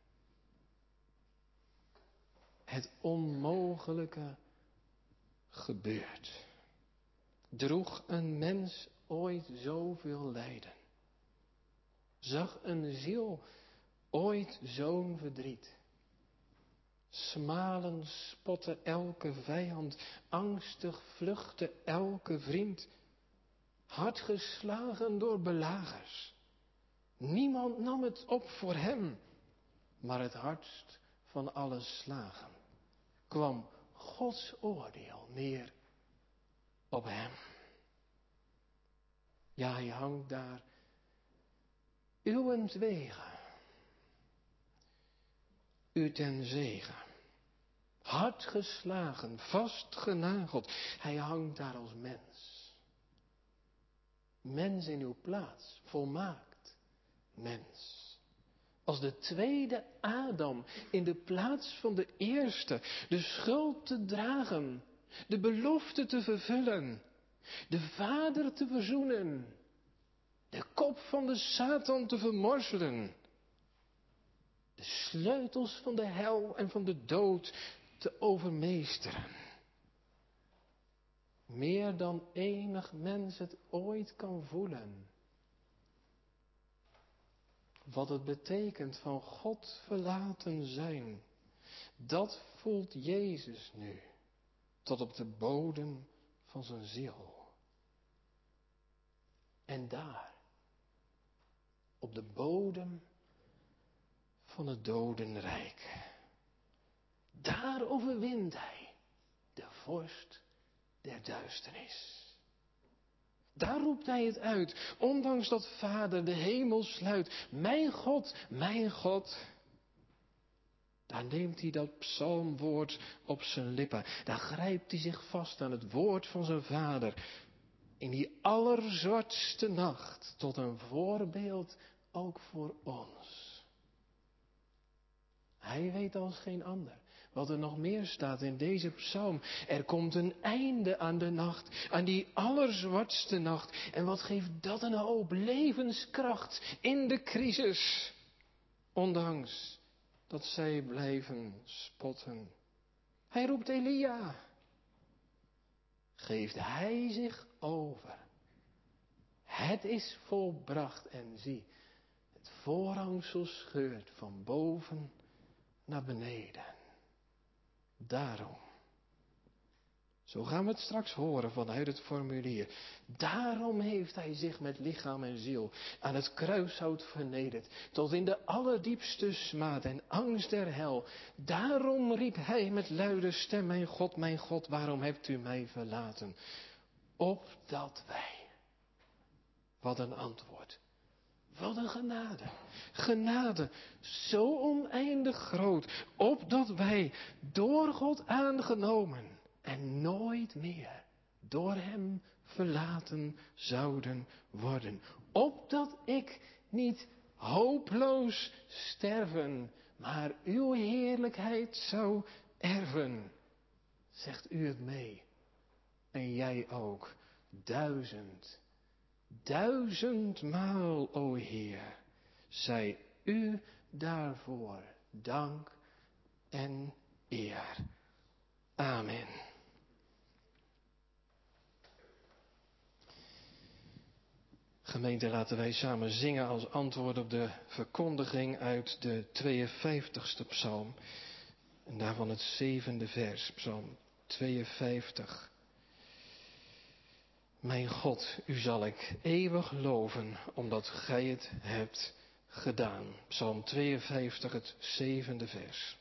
Het onmogelijke gebeurt. Droeg een mens ooit zoveel lijden? Zag een ziel ooit zo'n verdriet? Smalen spotte elke vijand, angstig vluchtte elke vriend. Hard geslagen door belagers. Niemand nam het op voor hem, maar het hardst van alle slagen kwam Gods oordeel neer op hem. Ja, hij hangt daar uwentwege, u ten zegen. Hard geslagen, vastgenageld. Hij hangt daar als mens. Mens in uw plaats, volmaakt mens. Als de tweede Adam in de plaats van de eerste. De schuld te dragen, de belofte te vervullen, de Vader te verzoenen, de kop van de Satan te vermorzelen, de sleutels van de hel en van de dood te overmeesteren. Meer dan enig mens het ooit kan voelen. Wat het betekent van God verlaten zijn, dat voelt Jezus nu, tot op de bodem van zijn ziel. En daar, op de bodem van het dodenrijk, daar overwint hij, de vorst der duisternis. Daar roept hij het uit, ondanks dat Vader de hemel sluit. Mijn God, daar neemt hij dat psalmwoord op zijn lippen. Daar grijpt hij zich vast aan het woord van zijn Vader. In die allerzwartste nacht, tot een voorbeeld ook voor ons. Hij weet als geen ander wat er nog meer staat in deze psalm. Er komt een einde aan de nacht, aan die allerzwartste nacht. En wat geeft dat een hoop levenskracht in de crisis. Ondanks dat zij blijven spotten. Hij roept Elia. Geeft hij zich over. Het is volbracht en zie, het voorhangsel scheurt van boven naar beneden. Daarom. Zo gaan we het straks horen vanuit het formulier. Daarom heeft hij zich met lichaam en ziel aan het kruishout vernederd, tot in de allerdiepste smaad en angst der hel. Daarom riep hij met luide stem, mijn God, waarom hebt u mij verlaten? Opdat wij, wat een antwoord, wat een genade, genade zo oneindig groot, opdat wij door God aangenomen en nooit meer door hem verlaten zouden worden. Opdat ik niet hopeloos sterven, maar uw heerlijkheid zou erven. Zegt u het mee? En jij ook. 1000maal, o Heer, zij u daarvoor dank en eer. Amen. Gemeente, laten wij samen zingen als antwoord op de verkondiging uit de 52ste psalm. En daarvan het 7e vers, psalm 52. Mijn God, u zal ik eeuwig loven, omdat gij het hebt gedaan. Psalm 52, het 7e vers.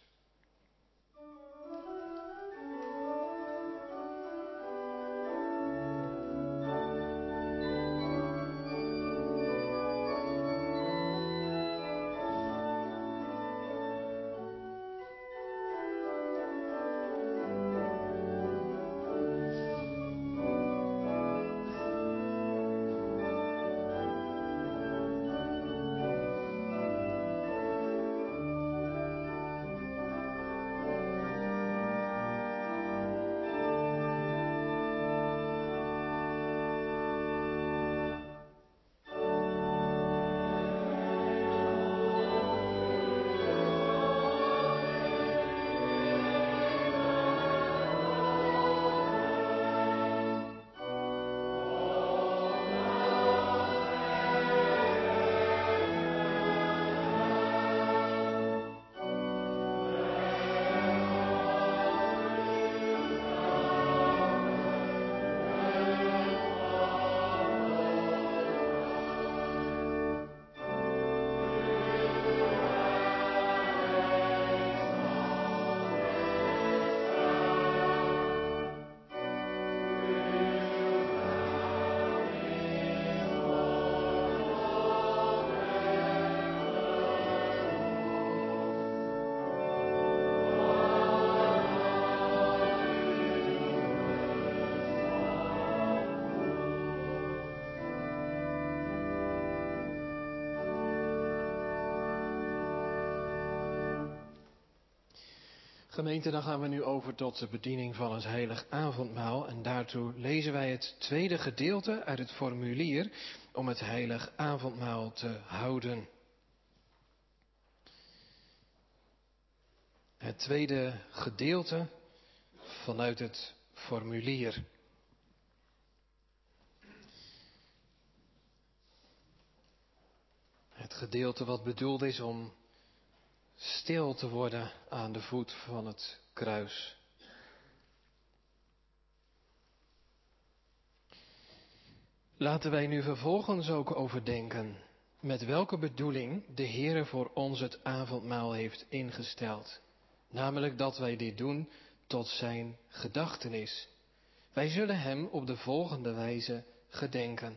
Gemeente, dan gaan we nu over tot de bediening van het heilig avondmaal. En daartoe lezen wij het tweede gedeelte uit het formulier om het heilig avondmaal te houden. Het tweede gedeelte vanuit het formulier. Het gedeelte wat bedoeld is om stil te worden aan de voet van het kruis. Laten wij nu vervolgens ook overdenken met welke bedoeling de Heere voor ons het avondmaal heeft ingesteld. Namelijk dat wij dit doen tot zijn gedachtenis. Wij zullen hem op de volgende wijze gedenken.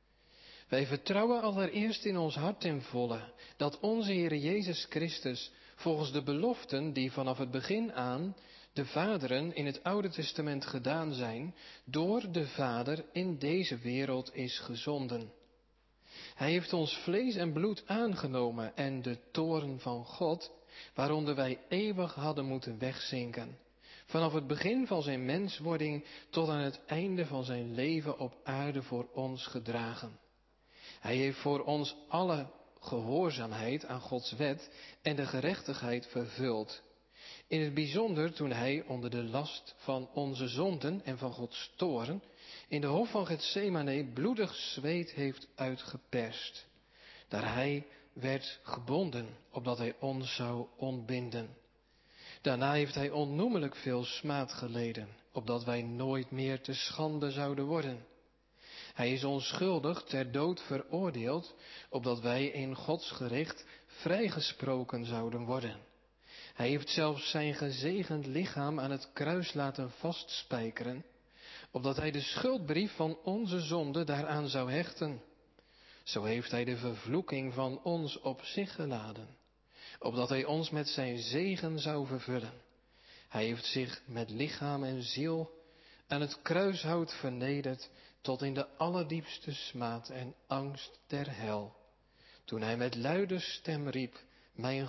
Wij vertrouwen allereerst in ons hart ten volle dat onze Heere Jezus Christus volgens de beloften die vanaf het begin aan de vaderen in het Oude Testament gedaan zijn, door de Vader in deze wereld is gezonden. Hij heeft ons vlees en bloed aangenomen en de toorn van God, waaronder wij eeuwig hadden moeten wegzinken, vanaf het begin van zijn menswording tot aan het einde van zijn leven op aarde voor ons gedragen. Hij heeft voor ons alle gehoorzaamheid aan Gods wet en de gerechtigheid vervuld. In het bijzonder toen hij onder de last van onze zonden en van Gods toorn in de hof van Getsemane bloedig zweet heeft uitgeperst. Daar hij werd gebonden, opdat hij ons zou ontbinden. Daarna heeft hij onnoemelijk veel smaad geleden, opdat wij nooit meer te schande zouden worden. Hij is onschuldig ter dood veroordeeld, opdat wij in Gods gericht vrijgesproken zouden worden. Hij heeft zelfs zijn gezegend lichaam aan het kruis laten vastspijkeren, opdat hij de schuldbrief van onze zonde daaraan zou hechten. Zo heeft hij de vervloeking van ons op zich geladen, opdat hij ons met zijn zegen zou vervullen. Hij heeft zich met lichaam en ziel aan het kruishout vernederd tot in de allerdiepste smaad en angst der hel. Toen hij met luide stem riep, mijn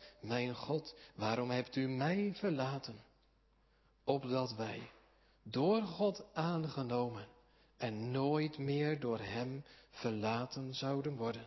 God, waarom hebt u mij verlaten? Opdat wij, door God aangenomen en nooit meer door hem verlaten zouden worden.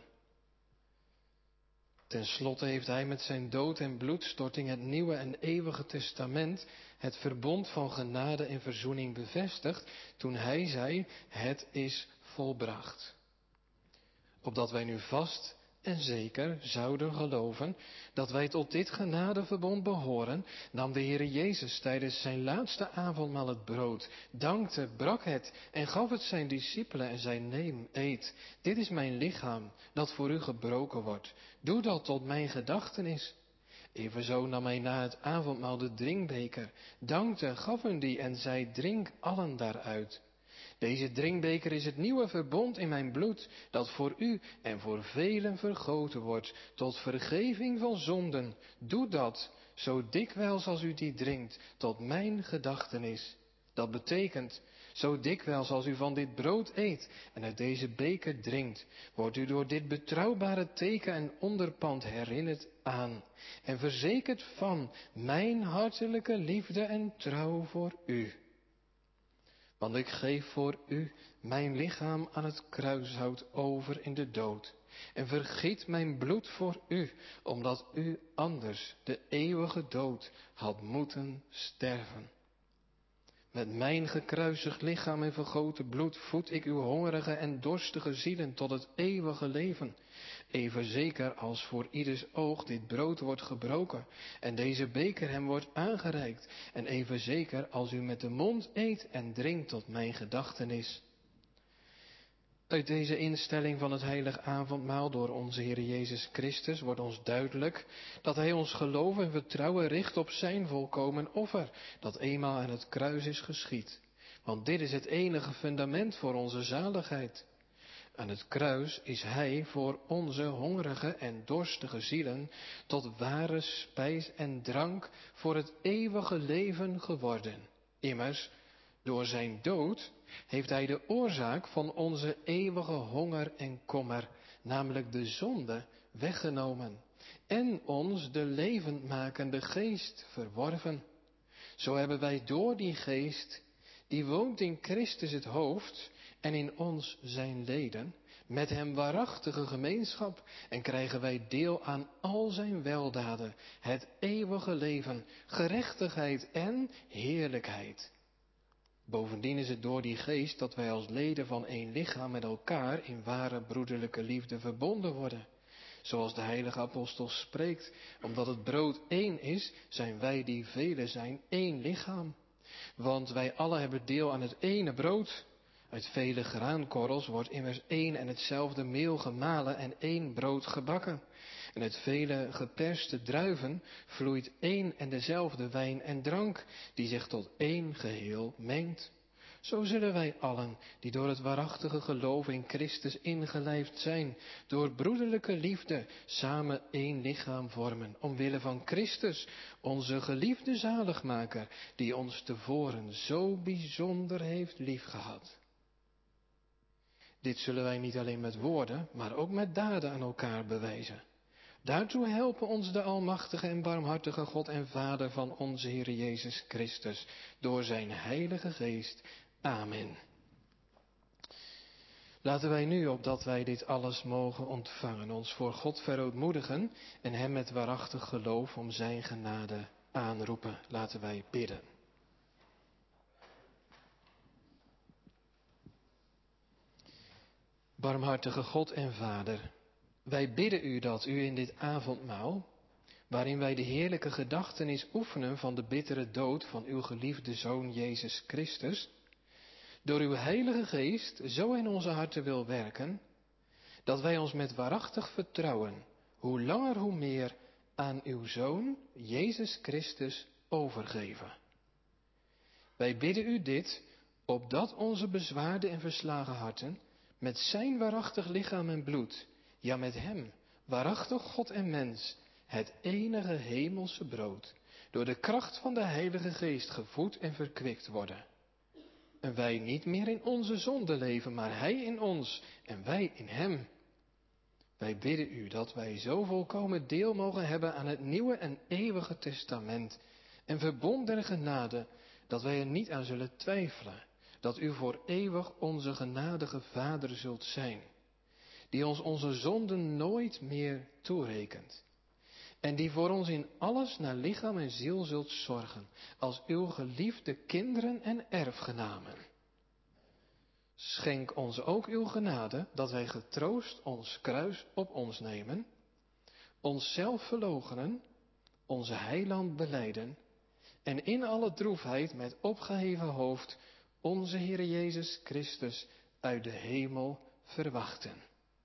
Ten slotte heeft hij met zijn dood en bloedstorting het nieuwe en eeuwige testament, het verbond van genade en verzoening bevestigd, toen hij zei, het is volbracht. Opdat wij nu vast en zeker zouden geloven dat wij tot dit genadeverbond behoren, nam de Heere Jezus tijdens zijn laatste avondmaal het brood, dankte, brak het en gaf het zijn discipelen en zei, neem, eet, dit is mijn lichaam dat voor u gebroken wordt. Doe dat tot mijn gedachtenis. Evenzo nam hij na het avondmaal de drinkbeker, dankte, gaf hun die en zei, drink allen daaruit. Deze drinkbeker is het nieuwe verbond in mijn bloed, dat voor u en voor velen vergoten wordt, tot vergeving van zonden. Doe dat, zo dikwijls als u die drinkt, tot mijn gedachtenis. Dat betekent, zo dikwijls als u van dit brood eet en uit deze beker drinkt, wordt u door dit betrouwbare teken en onderpand herinnerd aan en verzekerd van mijn hartelijke liefde en trouw voor u. Want ik geef voor u mijn lichaam aan het kruishout over in de dood en vergiet mijn bloed voor u, omdat u anders de eeuwige dood had moeten sterven. Met mijn gekruisigd lichaam en vergoten bloed voed ik uw hongerige en dorstige zielen tot het eeuwige leven. Even zeker als voor ieders oog dit brood wordt gebroken en deze beker hem wordt aangereikt. En even zeker als u met de mond eet en drinkt tot mijn gedachtenis. Uit deze instelling van het heilig avondmaal door onze Heer Jezus Christus wordt ons duidelijk dat Hij ons geloof en vertrouwen richt op zijn volkomen offer, dat eenmaal aan het kruis is geschied. Want dit is het enige fundament voor onze zaligheid. Aan het kruis is Hij voor onze hongerige en dorstige zielen tot ware spijs en drank voor het eeuwige leven geworden. Immers, door zijn dood heeft hij de oorzaak van onze eeuwige honger en kommer, namelijk de zonde, weggenomen. en ons de levendmakende geest verworven. Zo hebben wij door die geest, die woont in Christus het hoofd en in ons zijn leden, met hem waarachtige gemeenschap en krijgen wij deel aan al zijn weldaden, het eeuwige leven, gerechtigheid en heerlijkheid. Bovendien is het door die geest dat wij als leden van één lichaam met elkaar in ware broederlijke liefde verbonden worden. Zoals de heilige apostel spreekt, omdat het brood één is, zijn wij die velen zijn één lichaam. Want wij allen hebben deel aan het ene brood. Uit vele graankorrels wordt immers één en hetzelfde meel gemalen en één brood gebakken. En uit vele geperste druiven vloeit één en dezelfde wijn en drank, die zich tot één geheel mengt. Zo zullen wij allen, die door het waarachtige geloof in Christus ingelijfd zijn, door broederlijke liefde samen één lichaam vormen, omwille van Christus, onze geliefde zaligmaker, die ons tevoren zo bijzonder heeft liefgehad. Dit zullen wij niet alleen met woorden, maar ook met daden aan elkaar bewijzen. Daartoe helpen ons de almachtige en barmhartige God en Vader van onze Heer Jezus Christus, door zijn Heilige Geest. Amen. Laten wij nu, opdat wij dit alles mogen ontvangen, ons voor God verootmoedigen en hem met waarachtig geloof om zijn genade aanroepen. Laten wij bidden. Barmhartige God en Vader, wij bidden u dat u in dit avondmaal, waarin wij de heerlijke gedachtenis oefenen van de bittere dood van uw geliefde Zoon Jezus Christus, door uw Heilige Geest zo in onze harten wil werken, dat wij ons met waarachtig vertrouwen, hoe langer hoe meer, aan uw Zoon Jezus Christus overgeven. Wij bidden u dit, opdat onze bezwaarde en verslagen harten met zijn waarachtig lichaam en bloed, ja met hem, waarachtig God en mens, het enige hemelse brood, door de kracht van de Heilige Geest gevoed en verkwikt worden. En wij niet meer in onze zonde leven, maar hij in ons en wij in hem. Wij bidden u dat wij zo volkomen deel mogen hebben aan het nieuwe en eeuwige testament en verbond der genade, dat wij er niet aan zullen twijfelen, dat u voor eeuwig onze genadige Vader zult zijn, die ons onze zonden nooit meer toerekent, en die voor ons in alles naar lichaam en ziel zult zorgen, als uw geliefde kinderen en erfgenamen. Schenk ons ook uw genade, dat wij getroost ons kruis op ons nemen, onszelf verloochenen, onze heiland belijden, en in alle droefheid met opgeheven hoofd onze Heer Jezus Christus uit de hemel verwachten,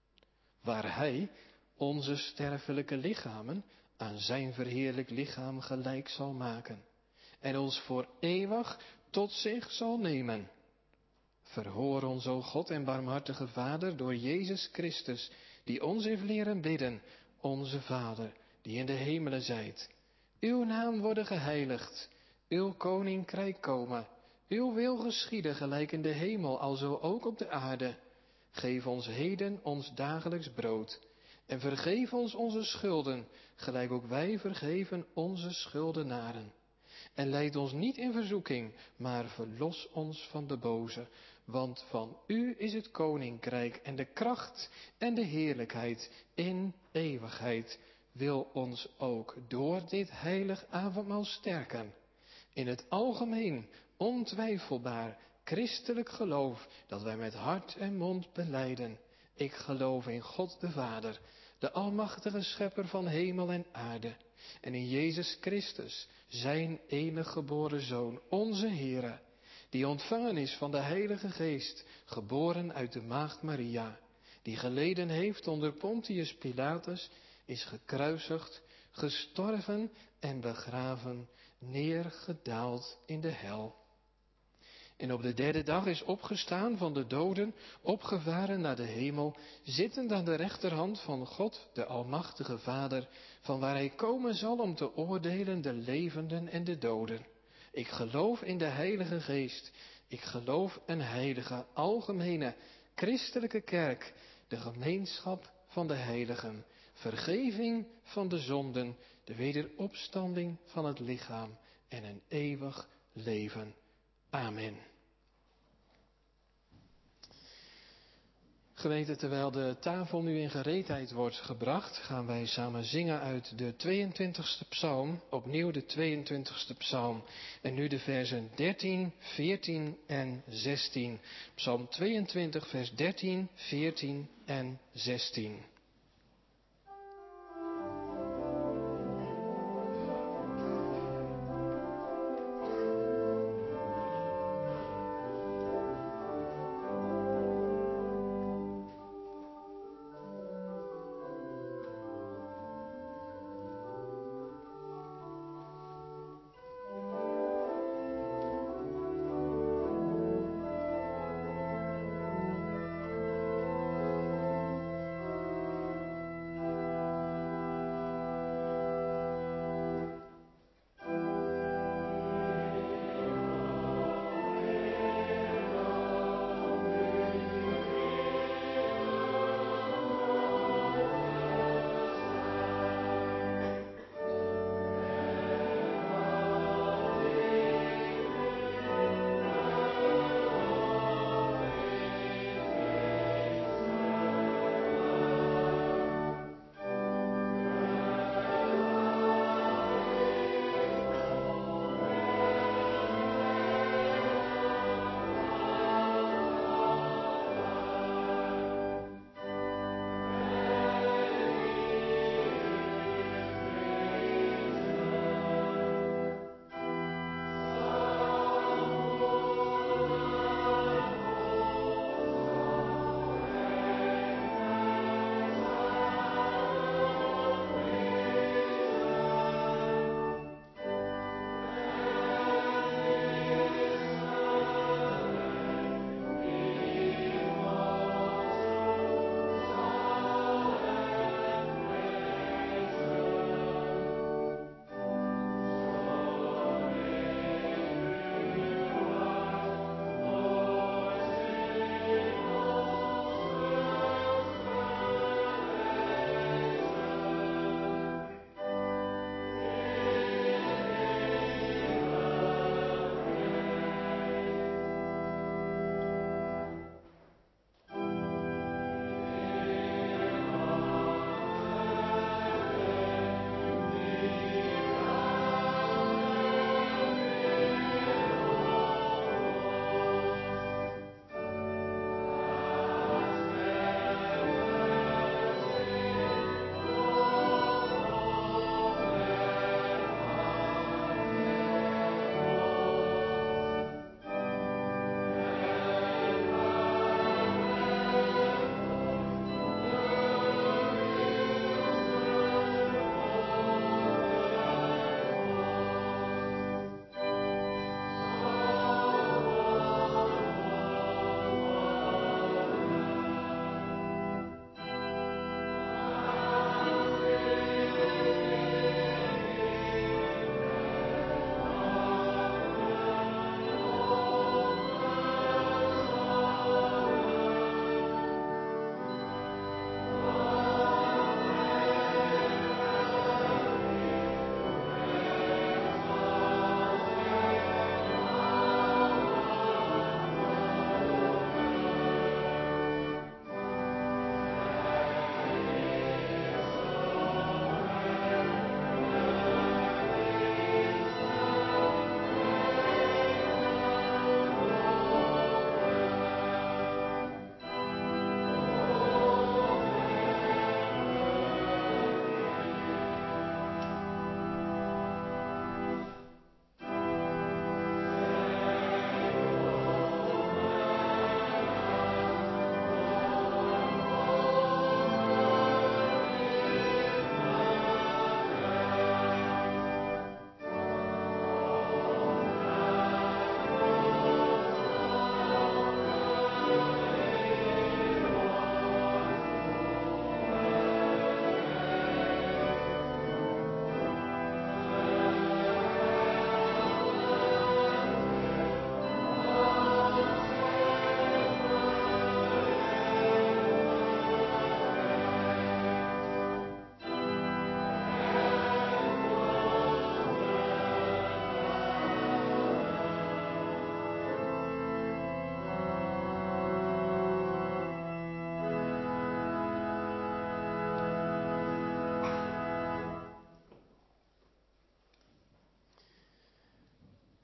waar hij onze sterfelijke lichamen aan zijn verheerlijk lichaam gelijk zal maken en ons voor eeuwig tot zich zal nemen. Verhoor ons, o God en barmhartige Vader, door Jezus Christus, die ons heeft leren bidden, onze Vader, die in de hemelen zijt. Uw naam worden geheiligd, uw koninkrijk komen, uw wil geschieden gelijk in de hemel, alzo ook op de aarde. Geef ons heden ons dagelijks brood en vergeef ons onze schulden, gelijk ook wij vergeven onze schuldenaren. En leid ons niet in verzoeking, maar verlos ons van de boze. Want van u is het koninkrijk en de kracht en de heerlijkheid in eeuwigheid. Wil ons ook door dit heilig avondmaal sterken. In het algemeen, ontwijfelbaar, christelijk geloof, dat wij met hart en mond belijden. Ik geloof in God de Vader, de almachtige schepper van hemel en aarde. En in Jezus Christus, zijn enige geboren Zoon, onze Heere, die ontvangen is van de Heilige Geest, geboren uit de maagd Maria, die geleden heeft onder Pontius Pilatus, is gekruisigd, gestorven en begraven, neergedaald in de hel. En op de derde dag is opgestaan van de doden, opgevaren naar de hemel, zittend aan de rechterhand van God, de Almachtige Vader, van waar hij komen zal om te oordelen de levenden en de doden. Ik geloof in de Heilige Geest. Ik geloof een heilige, algemene, christelijke kerk, de gemeenschap van de heiligen, vergeving van de zonden, de wederopstanding van het lichaam en een eeuwig leven. Amen. Gemeente, terwijl de tafel nu in gereedheid wordt gebracht, gaan wij samen zingen uit de 22e psalm, opnieuw de 22e psalm. En nu de versen 13, 14 en 16. Psalm 22, vers 13, 14 en 16.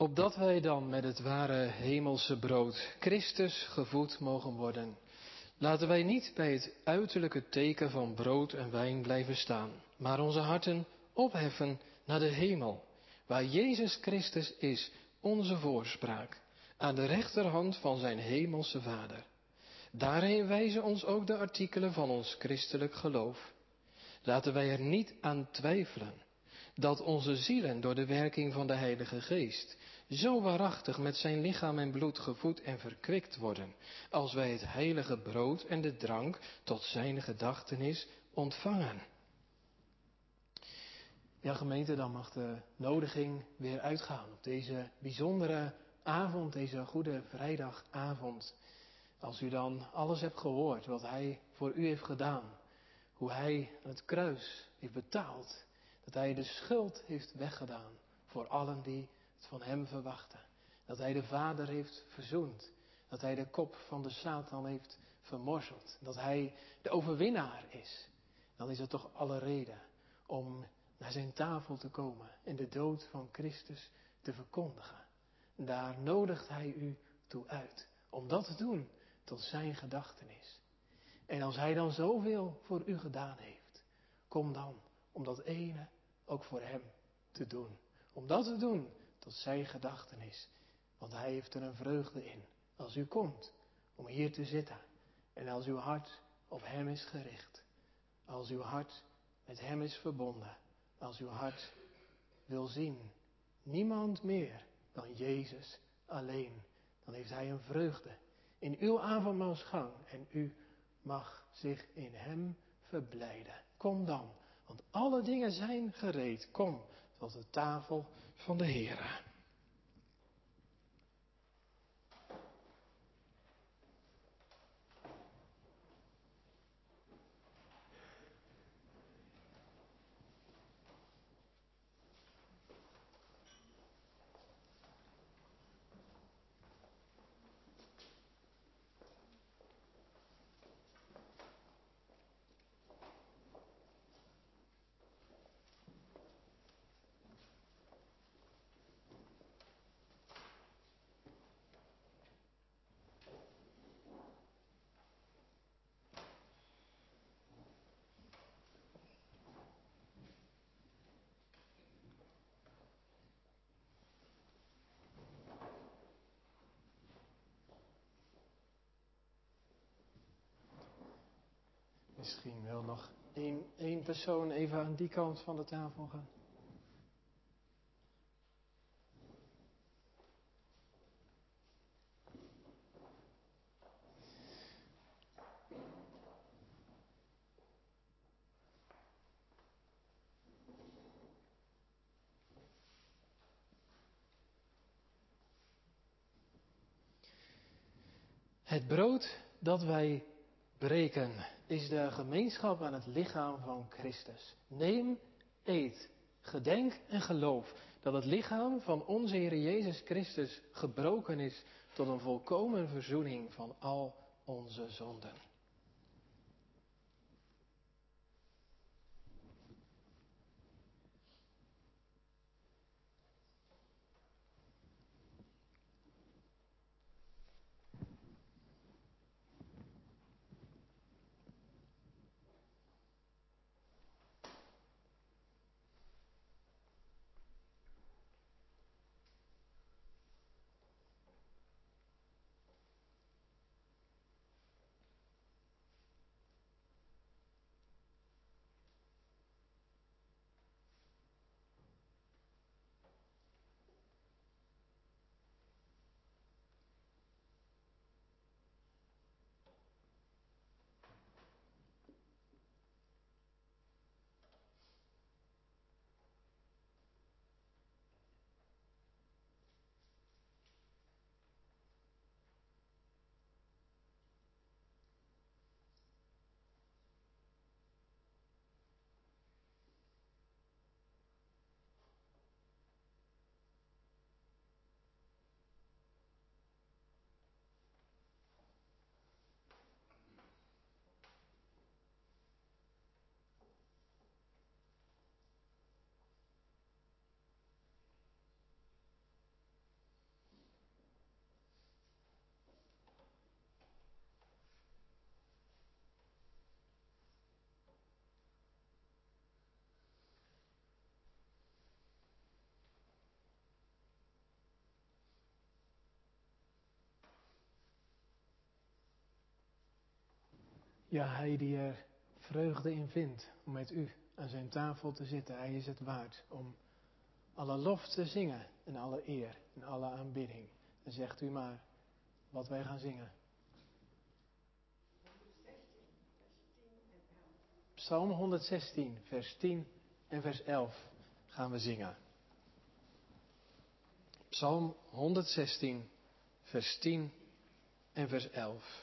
Opdat wij dan met het ware hemelse brood Christus gevoed mogen worden. Laten wij niet bij het uiterlijke teken van brood en wijn blijven staan, maar onze harten opheffen naar de hemel, waar Jezus Christus is, onze voorspraak, aan de rechterhand van zijn hemelse Vader. Daarheen wijzen ons ook de artikelen van ons christelijk geloof. Laten wij er niet aan twijfelen dat onze zielen door de werking van de Heilige Geest zo waarachtig met zijn lichaam en bloed gevoed en verkwikt worden, als wij het heilige brood en de drank tot zijn gedachtenis ontvangen. Ja, gemeente, dan mag de nodiging weer uitgaan op deze bijzondere avond, deze Goede Vrijdagavond. Als u dan alles hebt gehoord wat hij voor u heeft gedaan, hoe hij aan het kruis heeft betaald, dat hij de schuld heeft weggedaan voor allen die het van hem verwachten. Dat hij de Vader heeft verzoend, dat hij de kop van de Satan heeft vermorzeld, dat hij de overwinnaar is. Dan is het toch alle reden om naar zijn tafel te komen en de dood van Christus te verkondigen. Daar nodigt hij u toe uit om dat te doen tot zijn gedachtenis. En als hij dan zoveel voor u gedaan heeft, kom dan om dat ene ook voor hem te doen. Om dat te doen tot zijn gedachtenis. Want hij heeft er een vreugde in als u komt om hier te zitten. En als uw hart op hem is gericht. Als uw hart met hem is verbonden. Als uw hart wil zien, niemand meer dan Jezus alleen. Dan heeft hij een vreugde in uw avondmaalsgang. En u mag zich in hem verblijden. Kom dan, want alle dingen zijn gereed. Kom tot de tafel van de Heere. Misschien wil nog één persoon even aan die kant van de tafel gaan. Het brood dat wij breken is de gemeenschap aan het lichaam van Christus. Neem, eet, gedenk en geloof dat het lichaam van onze Heer Jezus Christus gebroken is tot een volkomen verzoening van al onze zonden. Ja, hij die er vreugde in vindt om met u aan zijn tafel te zitten. Hij is het waard om alle lof te zingen en alle eer en alle aanbidding. Dan zegt u maar wat wij gaan zingen. Psalm 116, vers 10 en vers 11 gaan we zingen. Psalm 116, vers 10 en vers 11.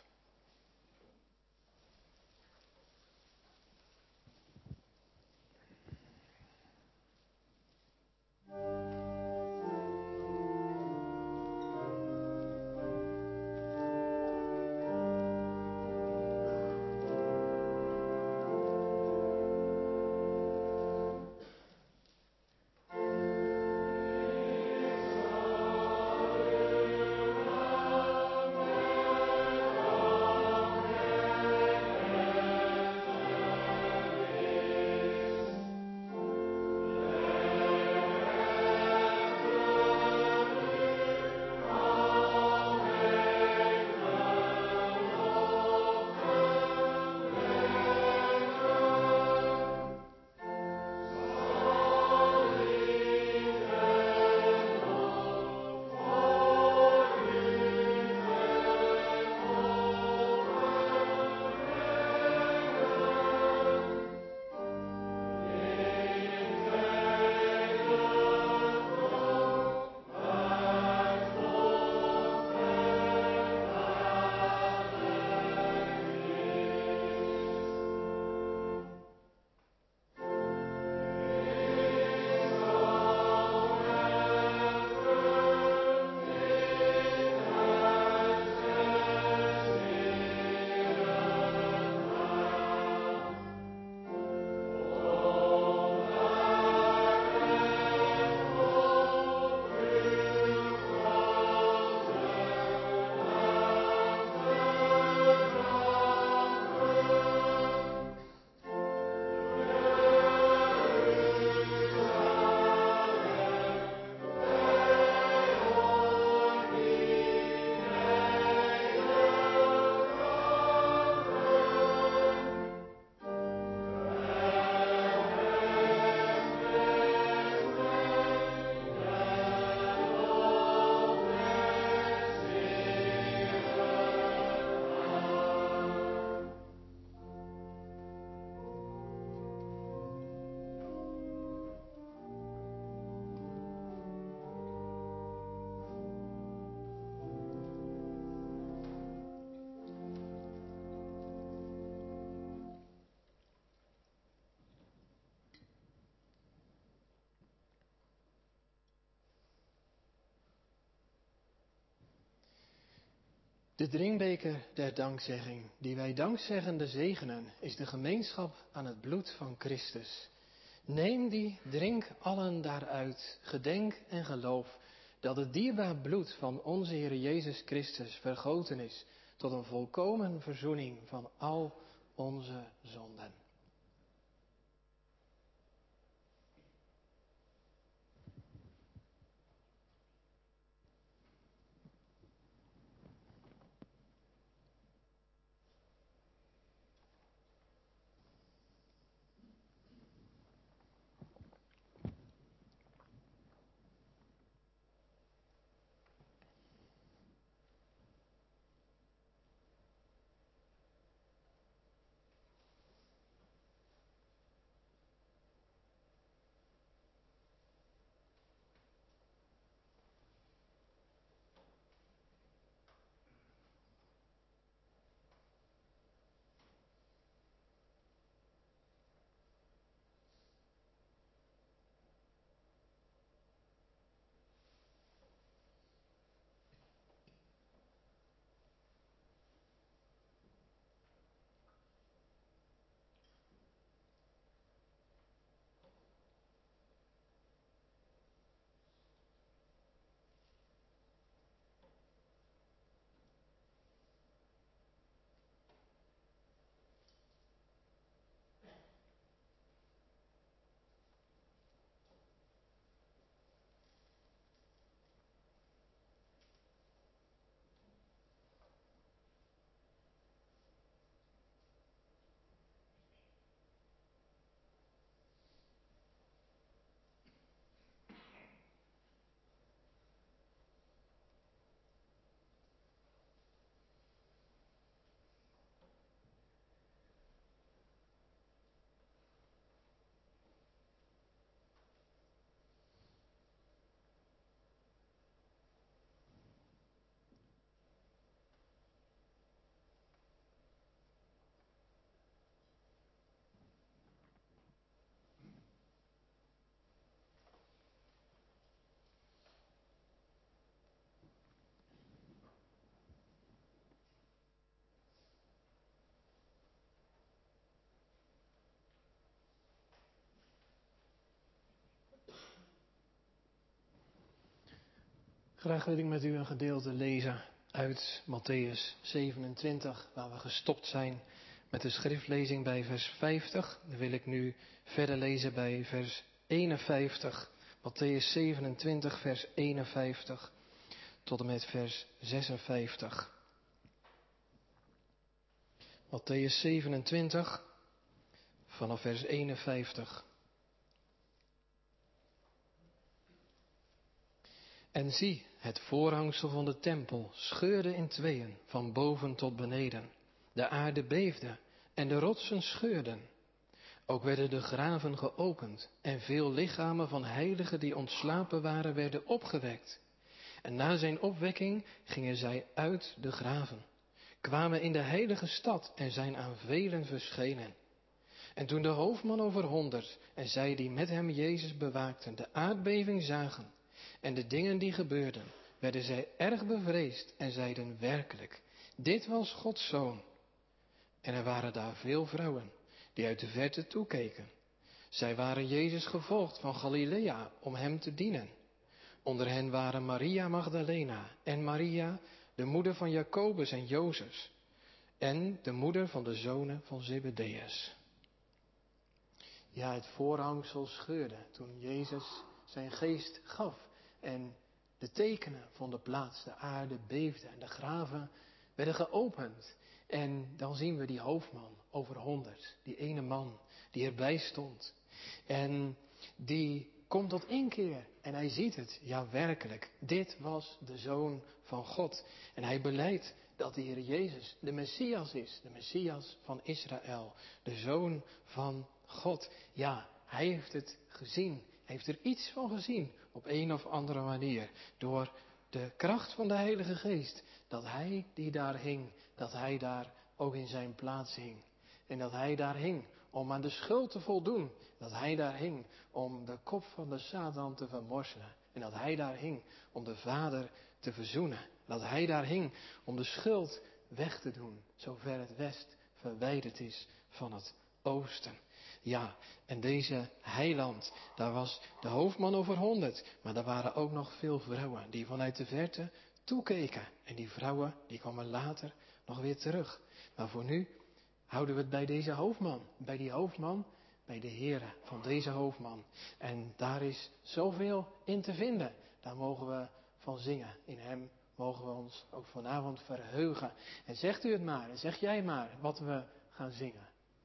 De drinkbeker der dankzegging, die wij dankzeggende zegenen, is de gemeenschap aan het bloed van Christus. Neem die, drink allen daaruit, gedenk en geloof dat het dierbaar bloed van onze Heer Jezus Christus vergoten is tot een volkomen verzoening van al onze zonden. Graag wil ik met u een gedeelte lezen uit Mattheüs 27, waar we gestopt zijn met de schriftlezing bij vers 50. Dan wil ik nu verder lezen bij vers 51. Mattheüs 27, vers 51 tot en met vers 56. Mattheüs 27, vanaf vers 51. En zie, het voorhangsel van de tempel scheurde in tweeën, van boven tot beneden. De aarde beefde en de rotsen scheurden. Ook werden de graven geopend en veel lichamen van heiligen die ontslapen waren, werden opgewekt. En na zijn opwekking gingen zij uit de graven, kwamen in de heilige stad en zijn aan velen verschenen. En toen de hoofdman over 100 en zij die met hem Jezus bewaakten de aardbeving zagen en de dingen die gebeurden, werden zij erg bevreesd en zeiden werkelijk, dit was Gods Zoon. En er waren daar veel vrouwen die uit de verte toekeken. Zij waren Jezus gevolgd van Galilea om hem te dienen. Onder hen waren Maria Magdalena en Maria, de moeder van Jacobus en Jozef, en de moeder van de zonen van Zebedeus. Ja, het voorhangsel scheurde toen Jezus zijn geest gaf en de tekenen vonden plaats. De aarde beefde en de graven werden geopend. En dan zien we die hoofdman over 100, die ene man die erbij stond. En die komt tot inkeer en hij ziet het, ja werkelijk, dit was de Zoon van God. En hij belijdt dat de Heer Jezus de Messias is, de Messias van Israël, de Zoon van God. Ja, hij heeft het gezien, hij heeft er iets van gezien op een of andere manier, door de kracht van de Heilige Geest, dat hij die daar hing, dat hij daar ook in zijn plaats hing. En dat hij daar hing om aan de schuld te voldoen. Dat hij daar hing om de kop van de Satan te vermorzelen. En dat hij daar hing om de Vader te verzoenen. Dat hij daar hing om de schuld weg te doen, zover het west verwijderd is van het oosten. Ja, en deze heiland, daar was de hoofdman over 100, maar er waren ook nog veel vrouwen die vanuit de verte toekeken. En die vrouwen, die kwamen later nog weer terug. Maar voor nu houden we het bij deze hoofdman, bij die hoofdman, bij de Heere van deze hoofdman. En daar is zoveel in te vinden. Daar mogen we van zingen. In hem mogen we ons ook vanavond verheugen. En zegt u het maar, en zeg jij maar wat we gaan zingen.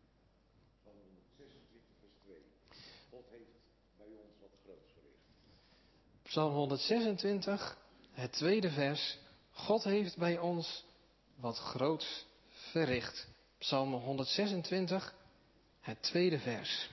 Psalm 126, het tweede vers. God heeft bij ons wat groots verricht. Psalm 126, het tweede vers.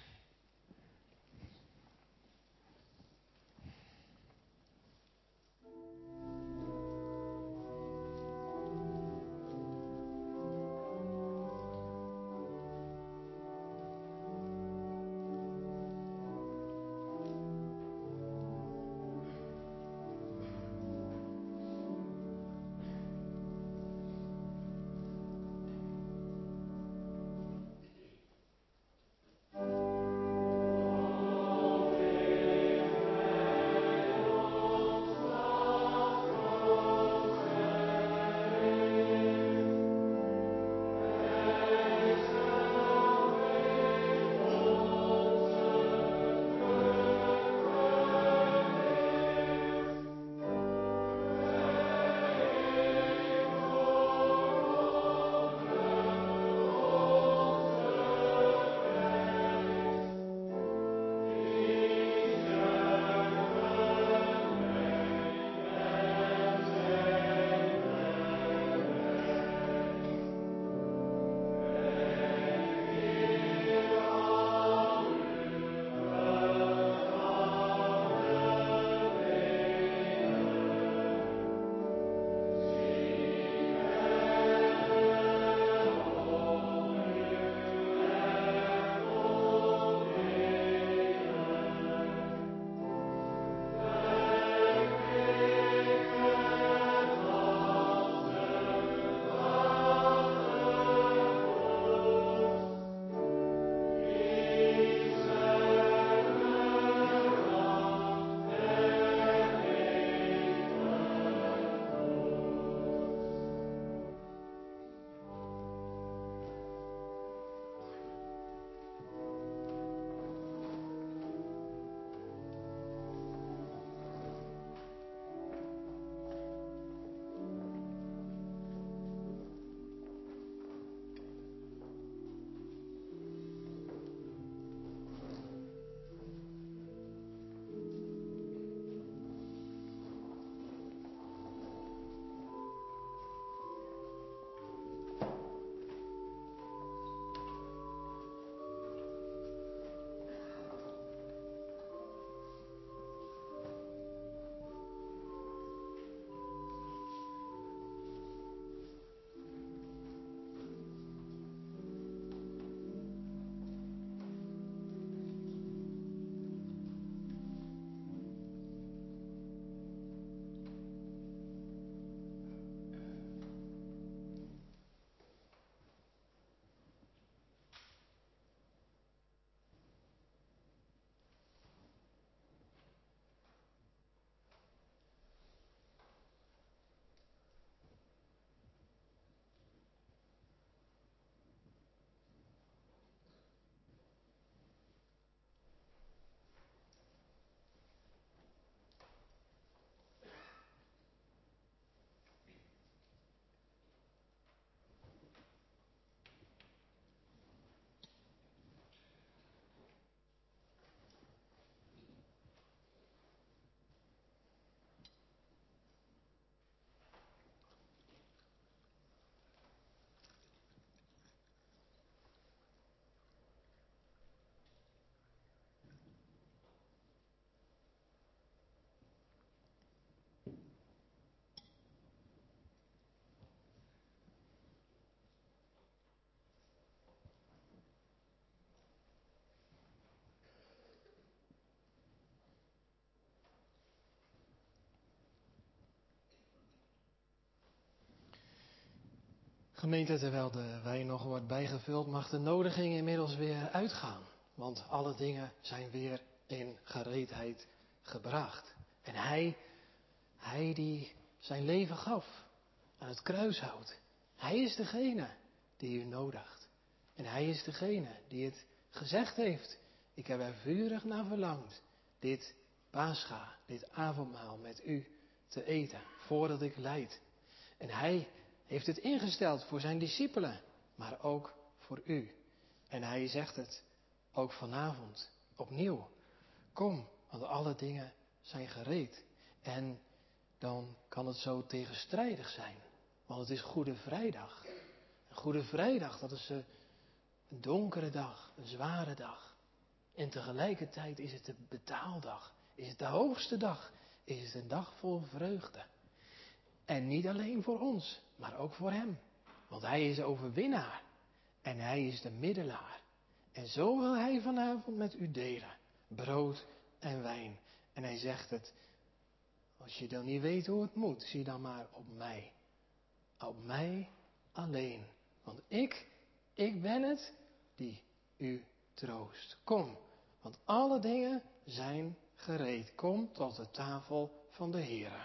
Gemeente, terwijl de wijn nog wordt bijgevuld, mag de nodiging inmiddels weer uitgaan. Want alle dingen zijn weer in gereedheid gebracht. En hij die zijn leven gaf, aan het kruis houdt. Hij is degene die u nodigt. En hij is degene die het gezegd heeft. Ik heb er vurig naar verlangd dit Pascha, dit avondmaal met u te eten, voordat ik lijd. En hij heeft het ingesteld voor zijn discipelen, maar ook voor u. En hij zegt het ook vanavond opnieuw. Kom, want alle dingen zijn gereed. En dan kan het zo tegenstrijdig zijn, want het is Goede Vrijdag. Een Goede Vrijdag, dat is een donkere dag, een zware dag. En tegelijkertijd is het de betaaldag, is het de hoogste dag, is het een dag vol vreugde. En niet alleen voor ons, maar ook voor hem. Want hij is overwinnaar en hij is de middelaar. En zo wil hij vanavond met u delen, brood en wijn. En hij zegt het, als je dan niet weet hoe het moet, zie dan maar op mij. Op mij alleen. Want ik ben het die u troost. Kom, want alle dingen zijn gereed. Kom tot de tafel van de Heere.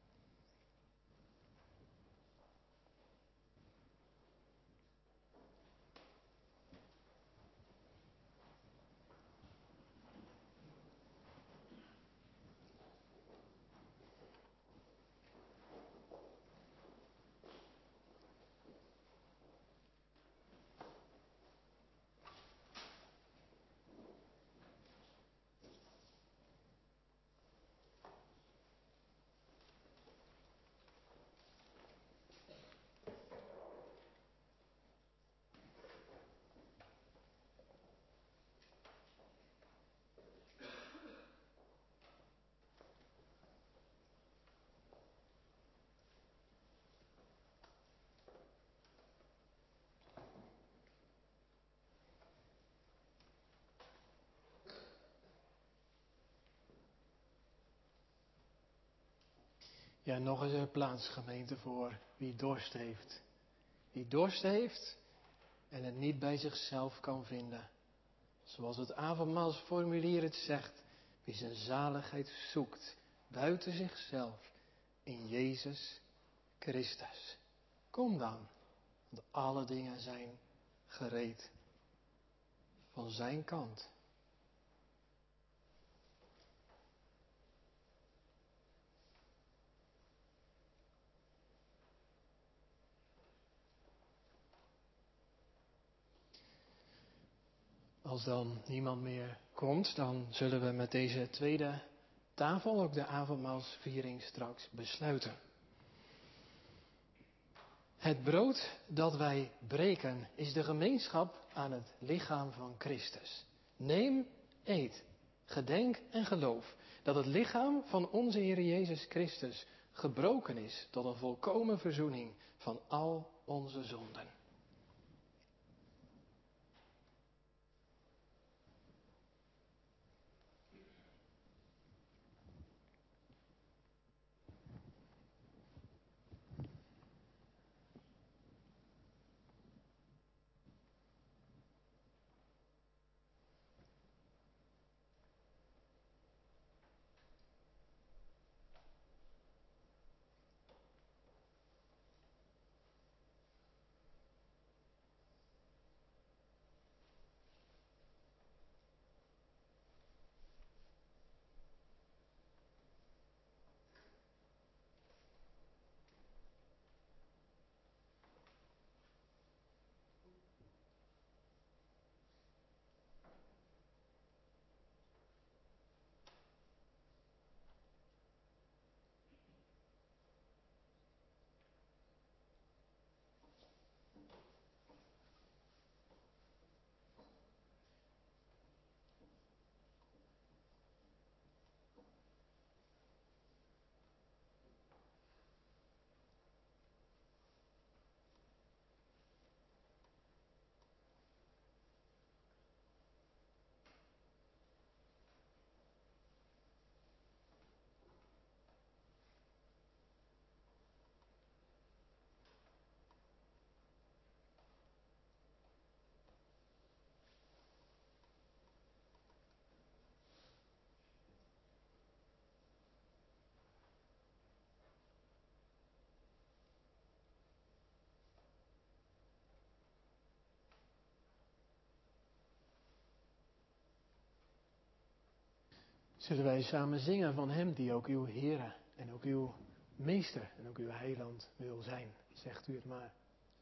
Ja, nog eens een plaats, gemeente, voor wie dorst heeft. Wie dorst heeft en het niet bij zichzelf kan vinden. Zoals het avondmaalsformulier het zegt. Wie zijn zaligheid zoekt buiten zichzelf in Jezus Christus. Kom dan, want alle dingen zijn gereed van zijn kant. Als dan niemand meer komt, dan zullen we met deze tweede tafel ook de avondmaalsviering straks besluiten. Het brood dat wij breken is de gemeenschap aan het lichaam van Christus. Neem, eet, gedenk en geloof dat het lichaam van onze Heer Jezus Christus gebroken is tot een volkomen verzoening van al onze zonden. Zullen wij samen zingen van hem die ook uw Heere en ook uw Meester en ook uw Heiland wil zijn. Zegt u het maar.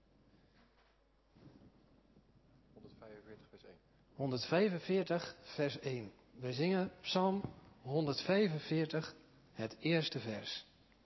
145 vers 1. 145 vers 1. Wij zingen Psalm 145, het eerste vers.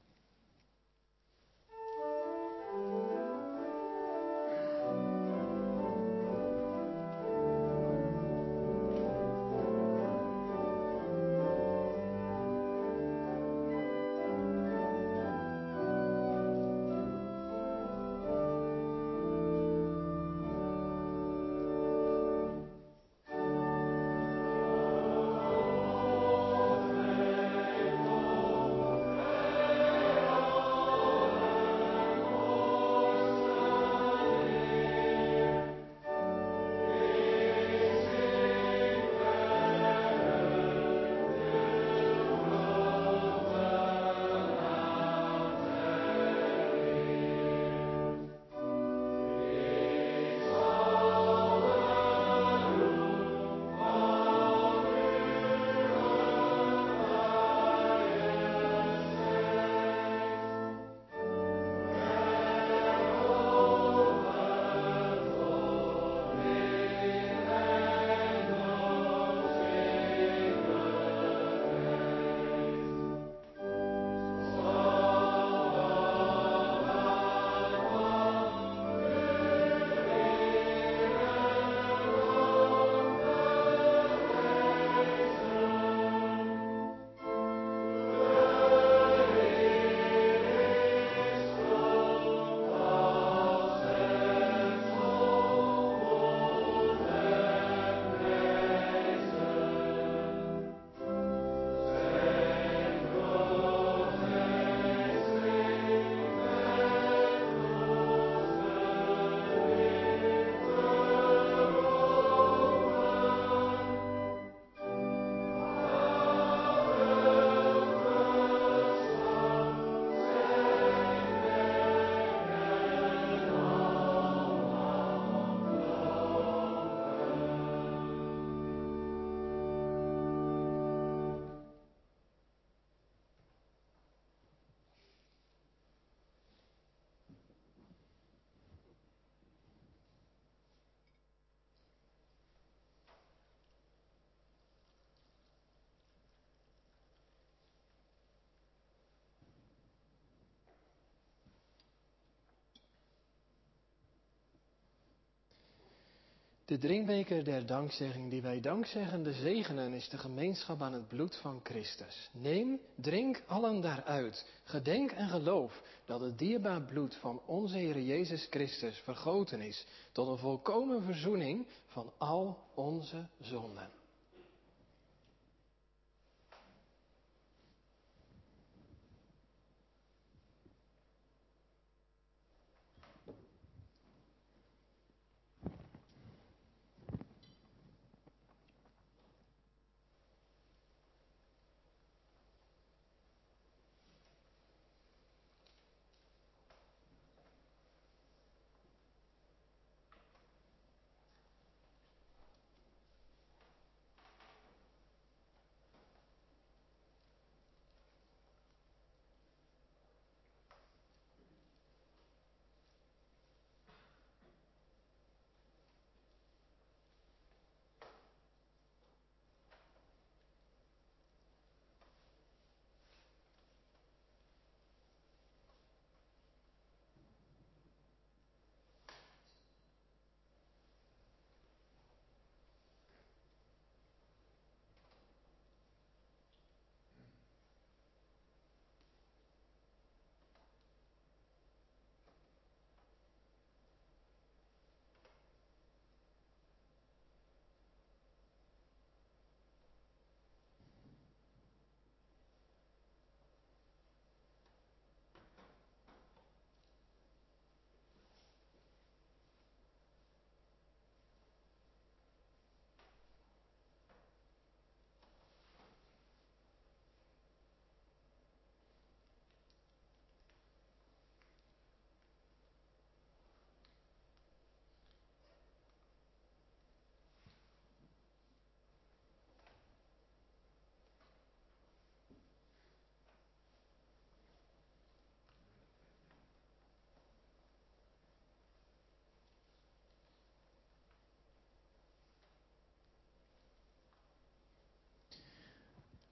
De drinkbeker der dankzegging die wij dankzeggende zegenen is de gemeenschap aan het bloed van Christus. Neem, drink allen daaruit. Gedenk en geloof dat het dierbaar bloed van onze Heer Jezus Christus vergoten is tot een volkomen verzoening van al onze zonden.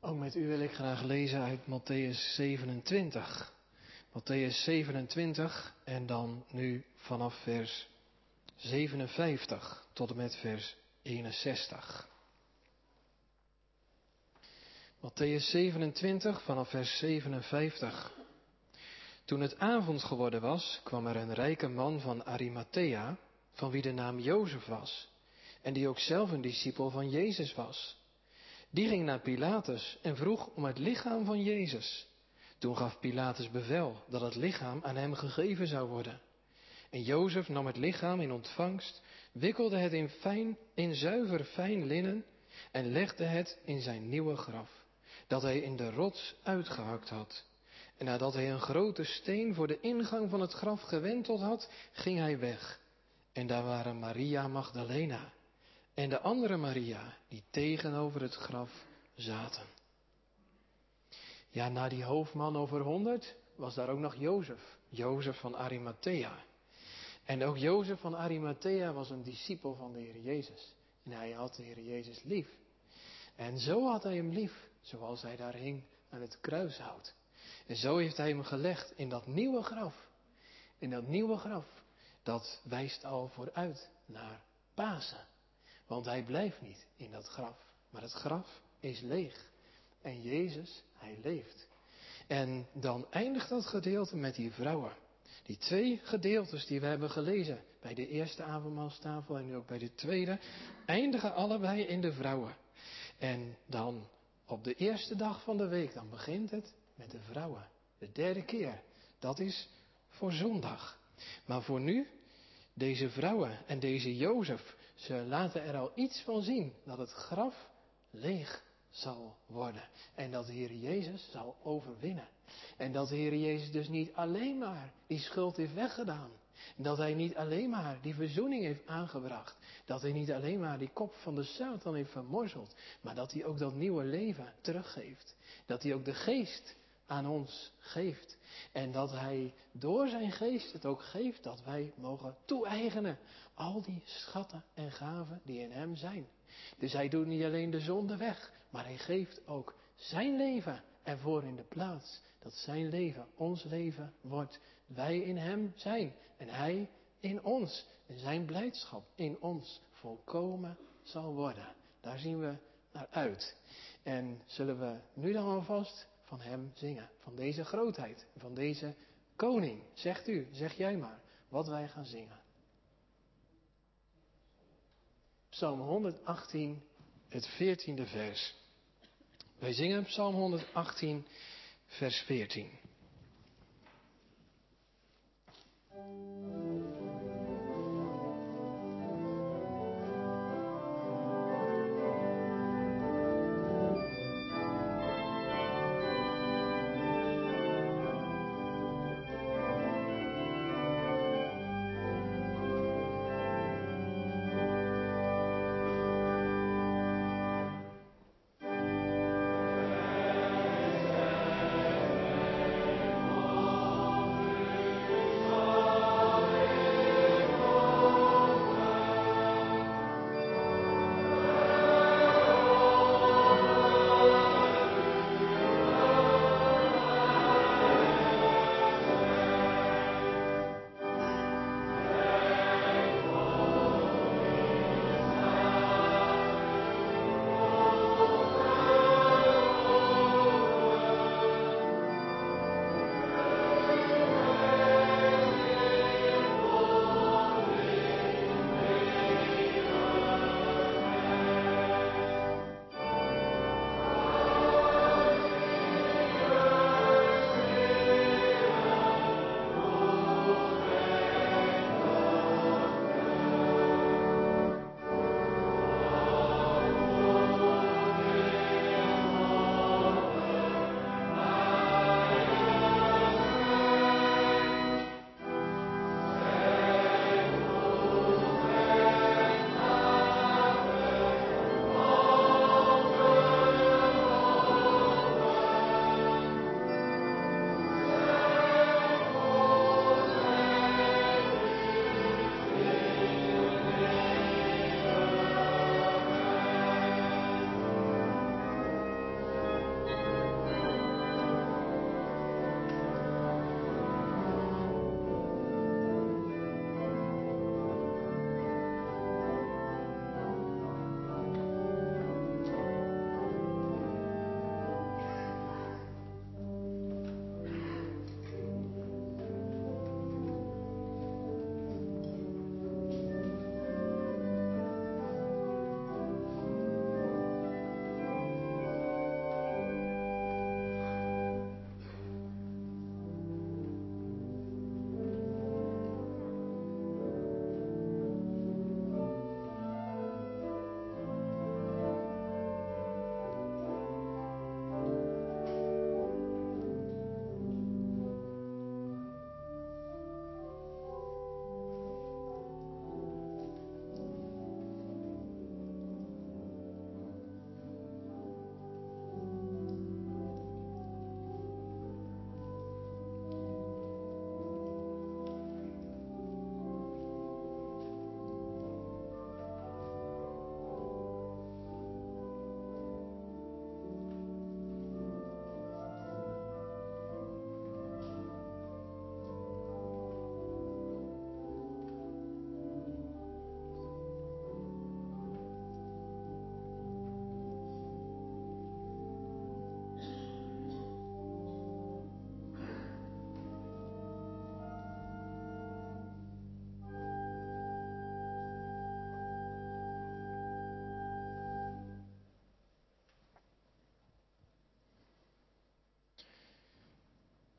Ook met u wil ik graag lezen uit Mattheüs 27. Mattheüs 27 en dan nu vanaf vers 57 tot en met vers 61. Mattheüs 27 vanaf vers 57. Toen het avond geworden was, kwam er een rijke man van Arimathea, van wie de naam Jozef was, en die ook zelf een discipel van Jezus was. Die ging naar Pilatus en vroeg om het lichaam van Jezus. Toen gaf Pilatus bevel dat het lichaam aan hem gegeven zou worden. En Jozef nam het lichaam in ontvangst, wikkelde het in zuiver fijn linnen en legde het in zijn nieuwe graf, dat hij in de rots uitgehakt had. En nadat hij een grote steen voor de ingang van het graf gewenteld had, ging hij weg. En daar waren Maria Magdalena en de andere Maria, die tegenover het graf zaten. Ja, na die hoofdman over 100 was daar ook nog Jozef. Jozef van Arimathea. En ook Jozef van Arimathea was een discipel van de Heer Jezus. En hij had de Heer Jezus lief. En zo had hij hem lief, zoals hij daar hing aan het kruishout. En zo heeft hij hem gelegd in dat nieuwe graf. In dat nieuwe graf, dat wijst al vooruit naar Pasen. Want hij blijft niet in dat graf. Maar het graf is leeg. En Jezus, hij leeft. En dan eindigt dat gedeelte met die vrouwen. Die 2 gedeeltes die we hebben gelezen. Bij de eerste avondmaalstafel en nu ook bij de tweede. Eindigen allebei in de vrouwen. En dan op de eerste dag van de week. Dan begint het met de vrouwen. De 3e keer. Dat is voor zondag. Maar voor nu. Deze vrouwen en deze Jozef. Ze laten er al iets van zien. Dat het graf leeg zal worden. En dat de Heer Jezus zal overwinnen. En dat de Heer Jezus dus niet alleen maar die schuld heeft weggedaan. Dat hij niet alleen maar die verzoening heeft aangebracht. Dat hij niet alleen maar die kop van de Satan heeft vermorzeld. Maar dat hij ook dat nieuwe leven teruggeeft. Dat hij ook de geest aan ons geeft. En dat hij door zijn geest het ook geeft dat wij mogen toe-eigenen. Al die schatten en gaven die in hem zijn. Dus hij doet niet alleen de zonde weg. Maar hij geeft ook zijn leven ervoor in de plaats. Dat zijn leven ons leven wordt. Wij in hem zijn. En hij in ons. En zijn blijdschap in ons volkomen zal worden. Daar zien we naar uit. En zullen we nu dan alvast van hem zingen. Van deze grootheid. Van deze koning. Zegt u, zeg jij maar. Wat wij gaan zingen. Psalm 118, het 14e vers. Wij zingen Psalm 118, vers 14.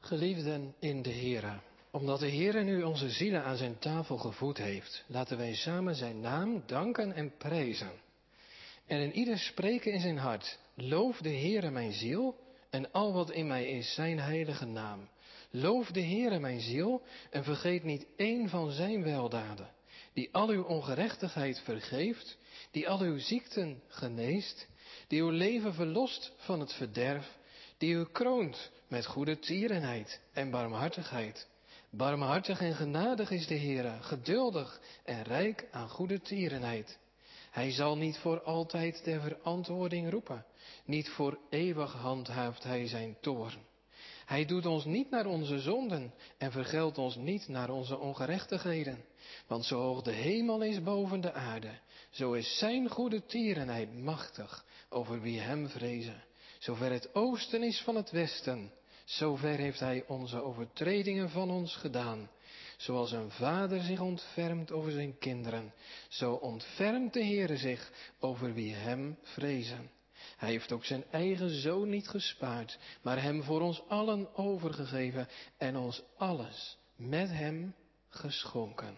Geliefden in de Heere, omdat de Heere nu onze zielen aan zijn tafel gevoed heeft, laten wij samen zijn naam danken en prijzen. En in ieder spreken in zijn hart, loof de Heere mijn ziel en al wat in mij is zijn heilige naam. Loof de Heere mijn ziel en vergeet niet één van zijn weldaden, die al uw ongerechtigheid vergeeft, die al uw ziekten geneest, die uw leven verlost van het verderf, die u kroont met goede tierenheid en barmhartigheid. Barmhartig en genadig is de Heere, geduldig en rijk aan goede tierenheid. Hij zal niet voor altijd ter verantwoording roepen, niet voor eeuwig handhaaft hij zijn toorn. Hij doet ons niet naar onze zonden en vergeldt ons niet naar onze ongerechtigheden. Want zo hoog de hemel is boven de aarde, zo is zijn goede tierenheid machtig over wie hem vrezen. Zover het oosten is van het westen, zover heeft hij onze overtredingen van ons gedaan. Zoals een vader zich ontfermt over zijn kinderen, zo ontfermt de Heere zich over wie hem vrezen. Hij heeft ook zijn eigen zoon niet gespaard, maar hem voor ons allen overgegeven en ons alles met hem geschonken.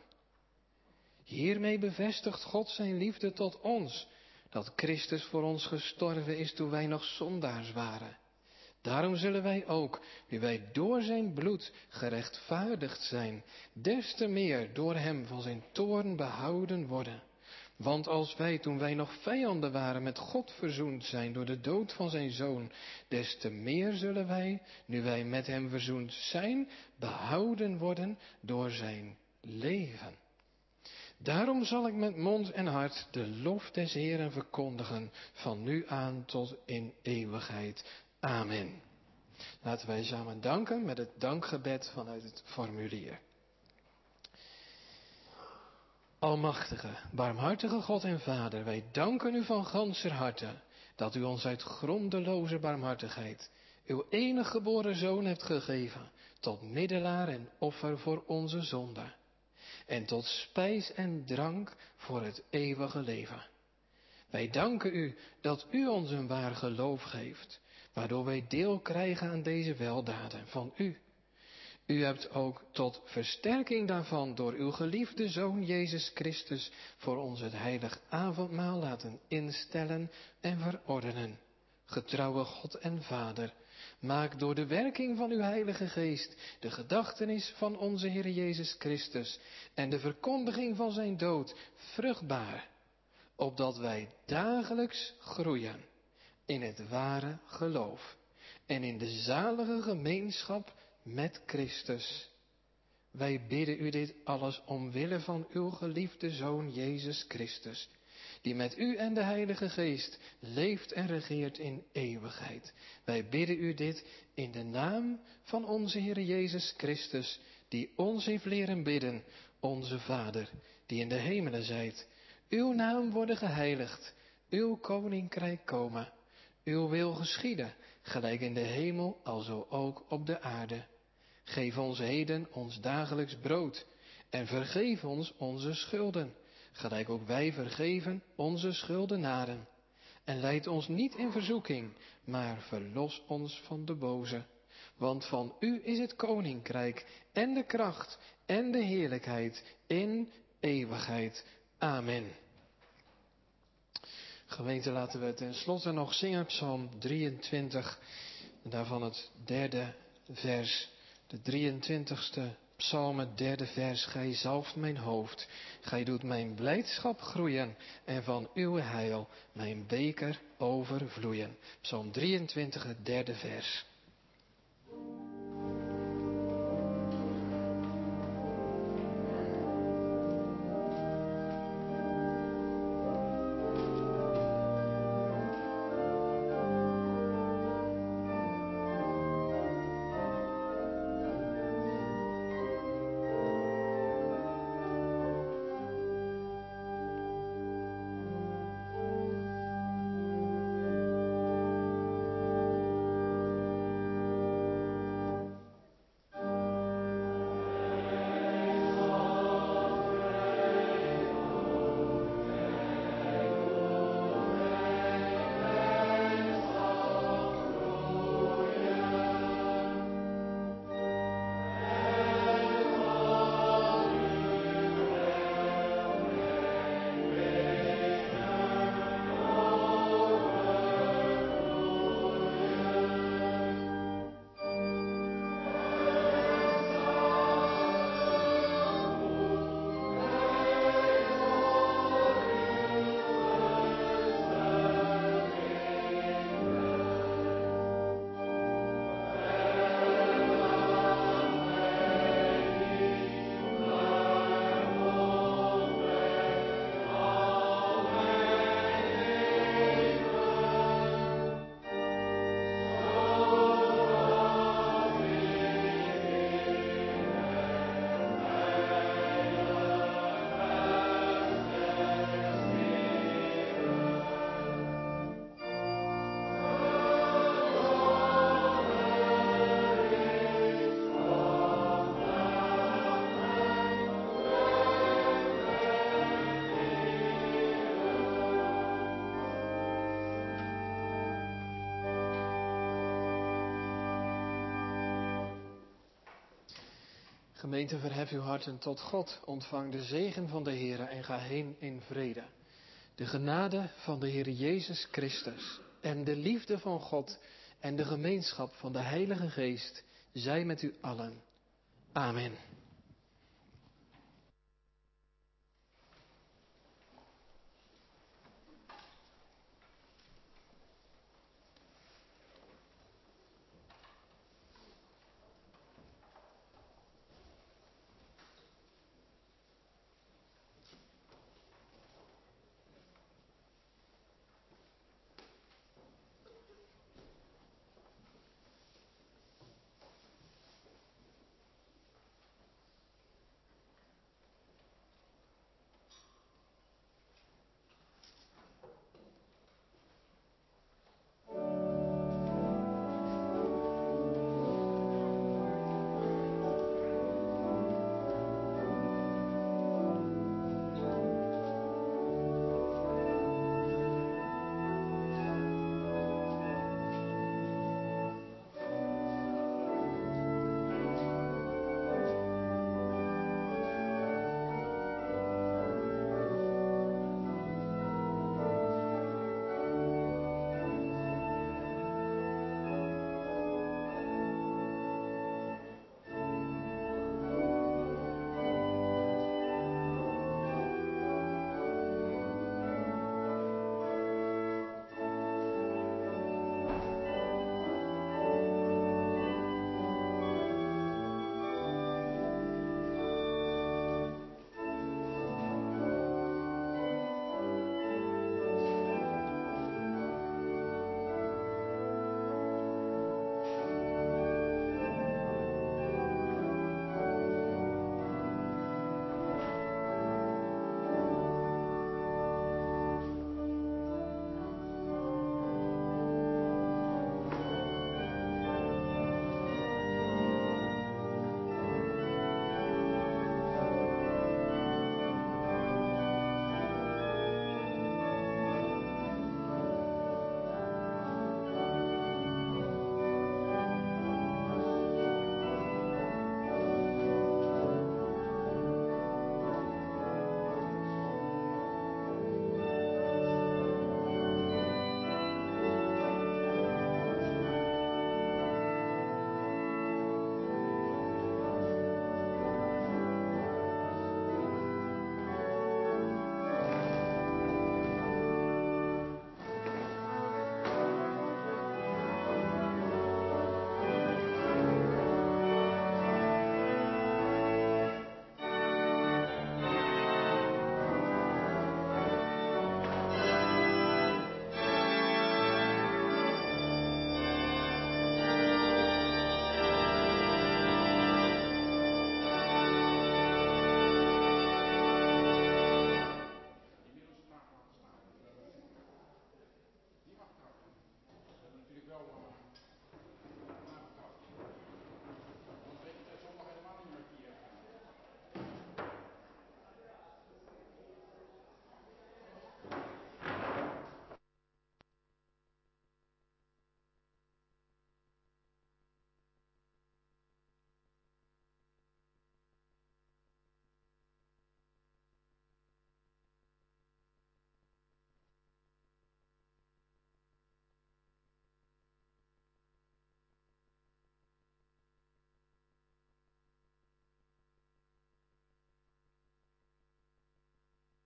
Hiermee bevestigt God zijn liefde tot ons, dat Christus voor ons gestorven is toen wij nog zondaars waren. Daarom zullen wij ook, nu wij door zijn bloed gerechtvaardigd zijn, des te meer door hem van zijn toorn behouden worden. Want als wij, toen wij nog vijanden waren, met God verzoend zijn door de dood van zijn zoon, des te meer zullen wij, nu wij met hem verzoend zijn, behouden worden door zijn leven. Daarom zal ik met mond en hart de lof des Heeren verkondigen, van nu aan tot in eeuwigheid. Amen. Laten wij samen danken met het dankgebed vanuit het formulier. Almachtige, barmhartige God en Vader, wij danken u van ganser harte dat u ons uit grondeloze barmhartigheid uw enige geboren Zoon hebt gegeven tot middelaar en offer voor onze zonde en tot spijs en drank voor het eeuwige leven. Wij danken u dat u ons een waar geloof geeft, waardoor wij deel krijgen aan deze weldaden van u. U hebt ook tot versterking daarvan door uw geliefde Zoon Jezus Christus voor ons het heilig avondmaal laten instellen en verordenen. Getrouwe God en Vader, maak door de werking van uw Heilige Geest de gedachtenis van onze Heer Jezus Christus en de verkondiging van zijn dood vruchtbaar, opdat wij dagelijks groeien in het ware geloof en in de zalige gemeenschap met Christus. Wij bidden u dit alles omwille van uw geliefde Zoon Jezus Christus, die met u en de Heilige Geest leeft en regeert in eeuwigheid. Wij bidden u dit in de naam van onze Heer Jezus Christus, die ons heeft leren bidden, onze Vader, die in de hemelen zijt. Uw naam worden geheiligd, uw koninkrijk komen, uw wil geschieden, gelijk in de hemel, alzo ook op de aarde. Geef ons heden ons dagelijks brood en vergeef ons onze schulden, gelijk ook wij vergeven onze schuldenaren. En leid ons niet in verzoeking, maar verlos ons van de boze. Want van u is het koninkrijk en de kracht en de heerlijkheid in eeuwigheid. Amen. Gemeente, laten we ten slotte nog zingen Psalm 23, en daarvan het derde vers. De 23ste Psalm, het derde vers. Gij zalft mijn hoofd, gij doet mijn blijdschap groeien en van uw heil mijn beker overvloeien. Psalm 23, het derde vers. Gemeente, verhef uw harten tot God. Ontvang de zegen van de Heere en ga heen in vrede. De genade van de Heere Jezus Christus en de liefde van God en de gemeenschap van de Heilige Geest zij met u allen. Amen.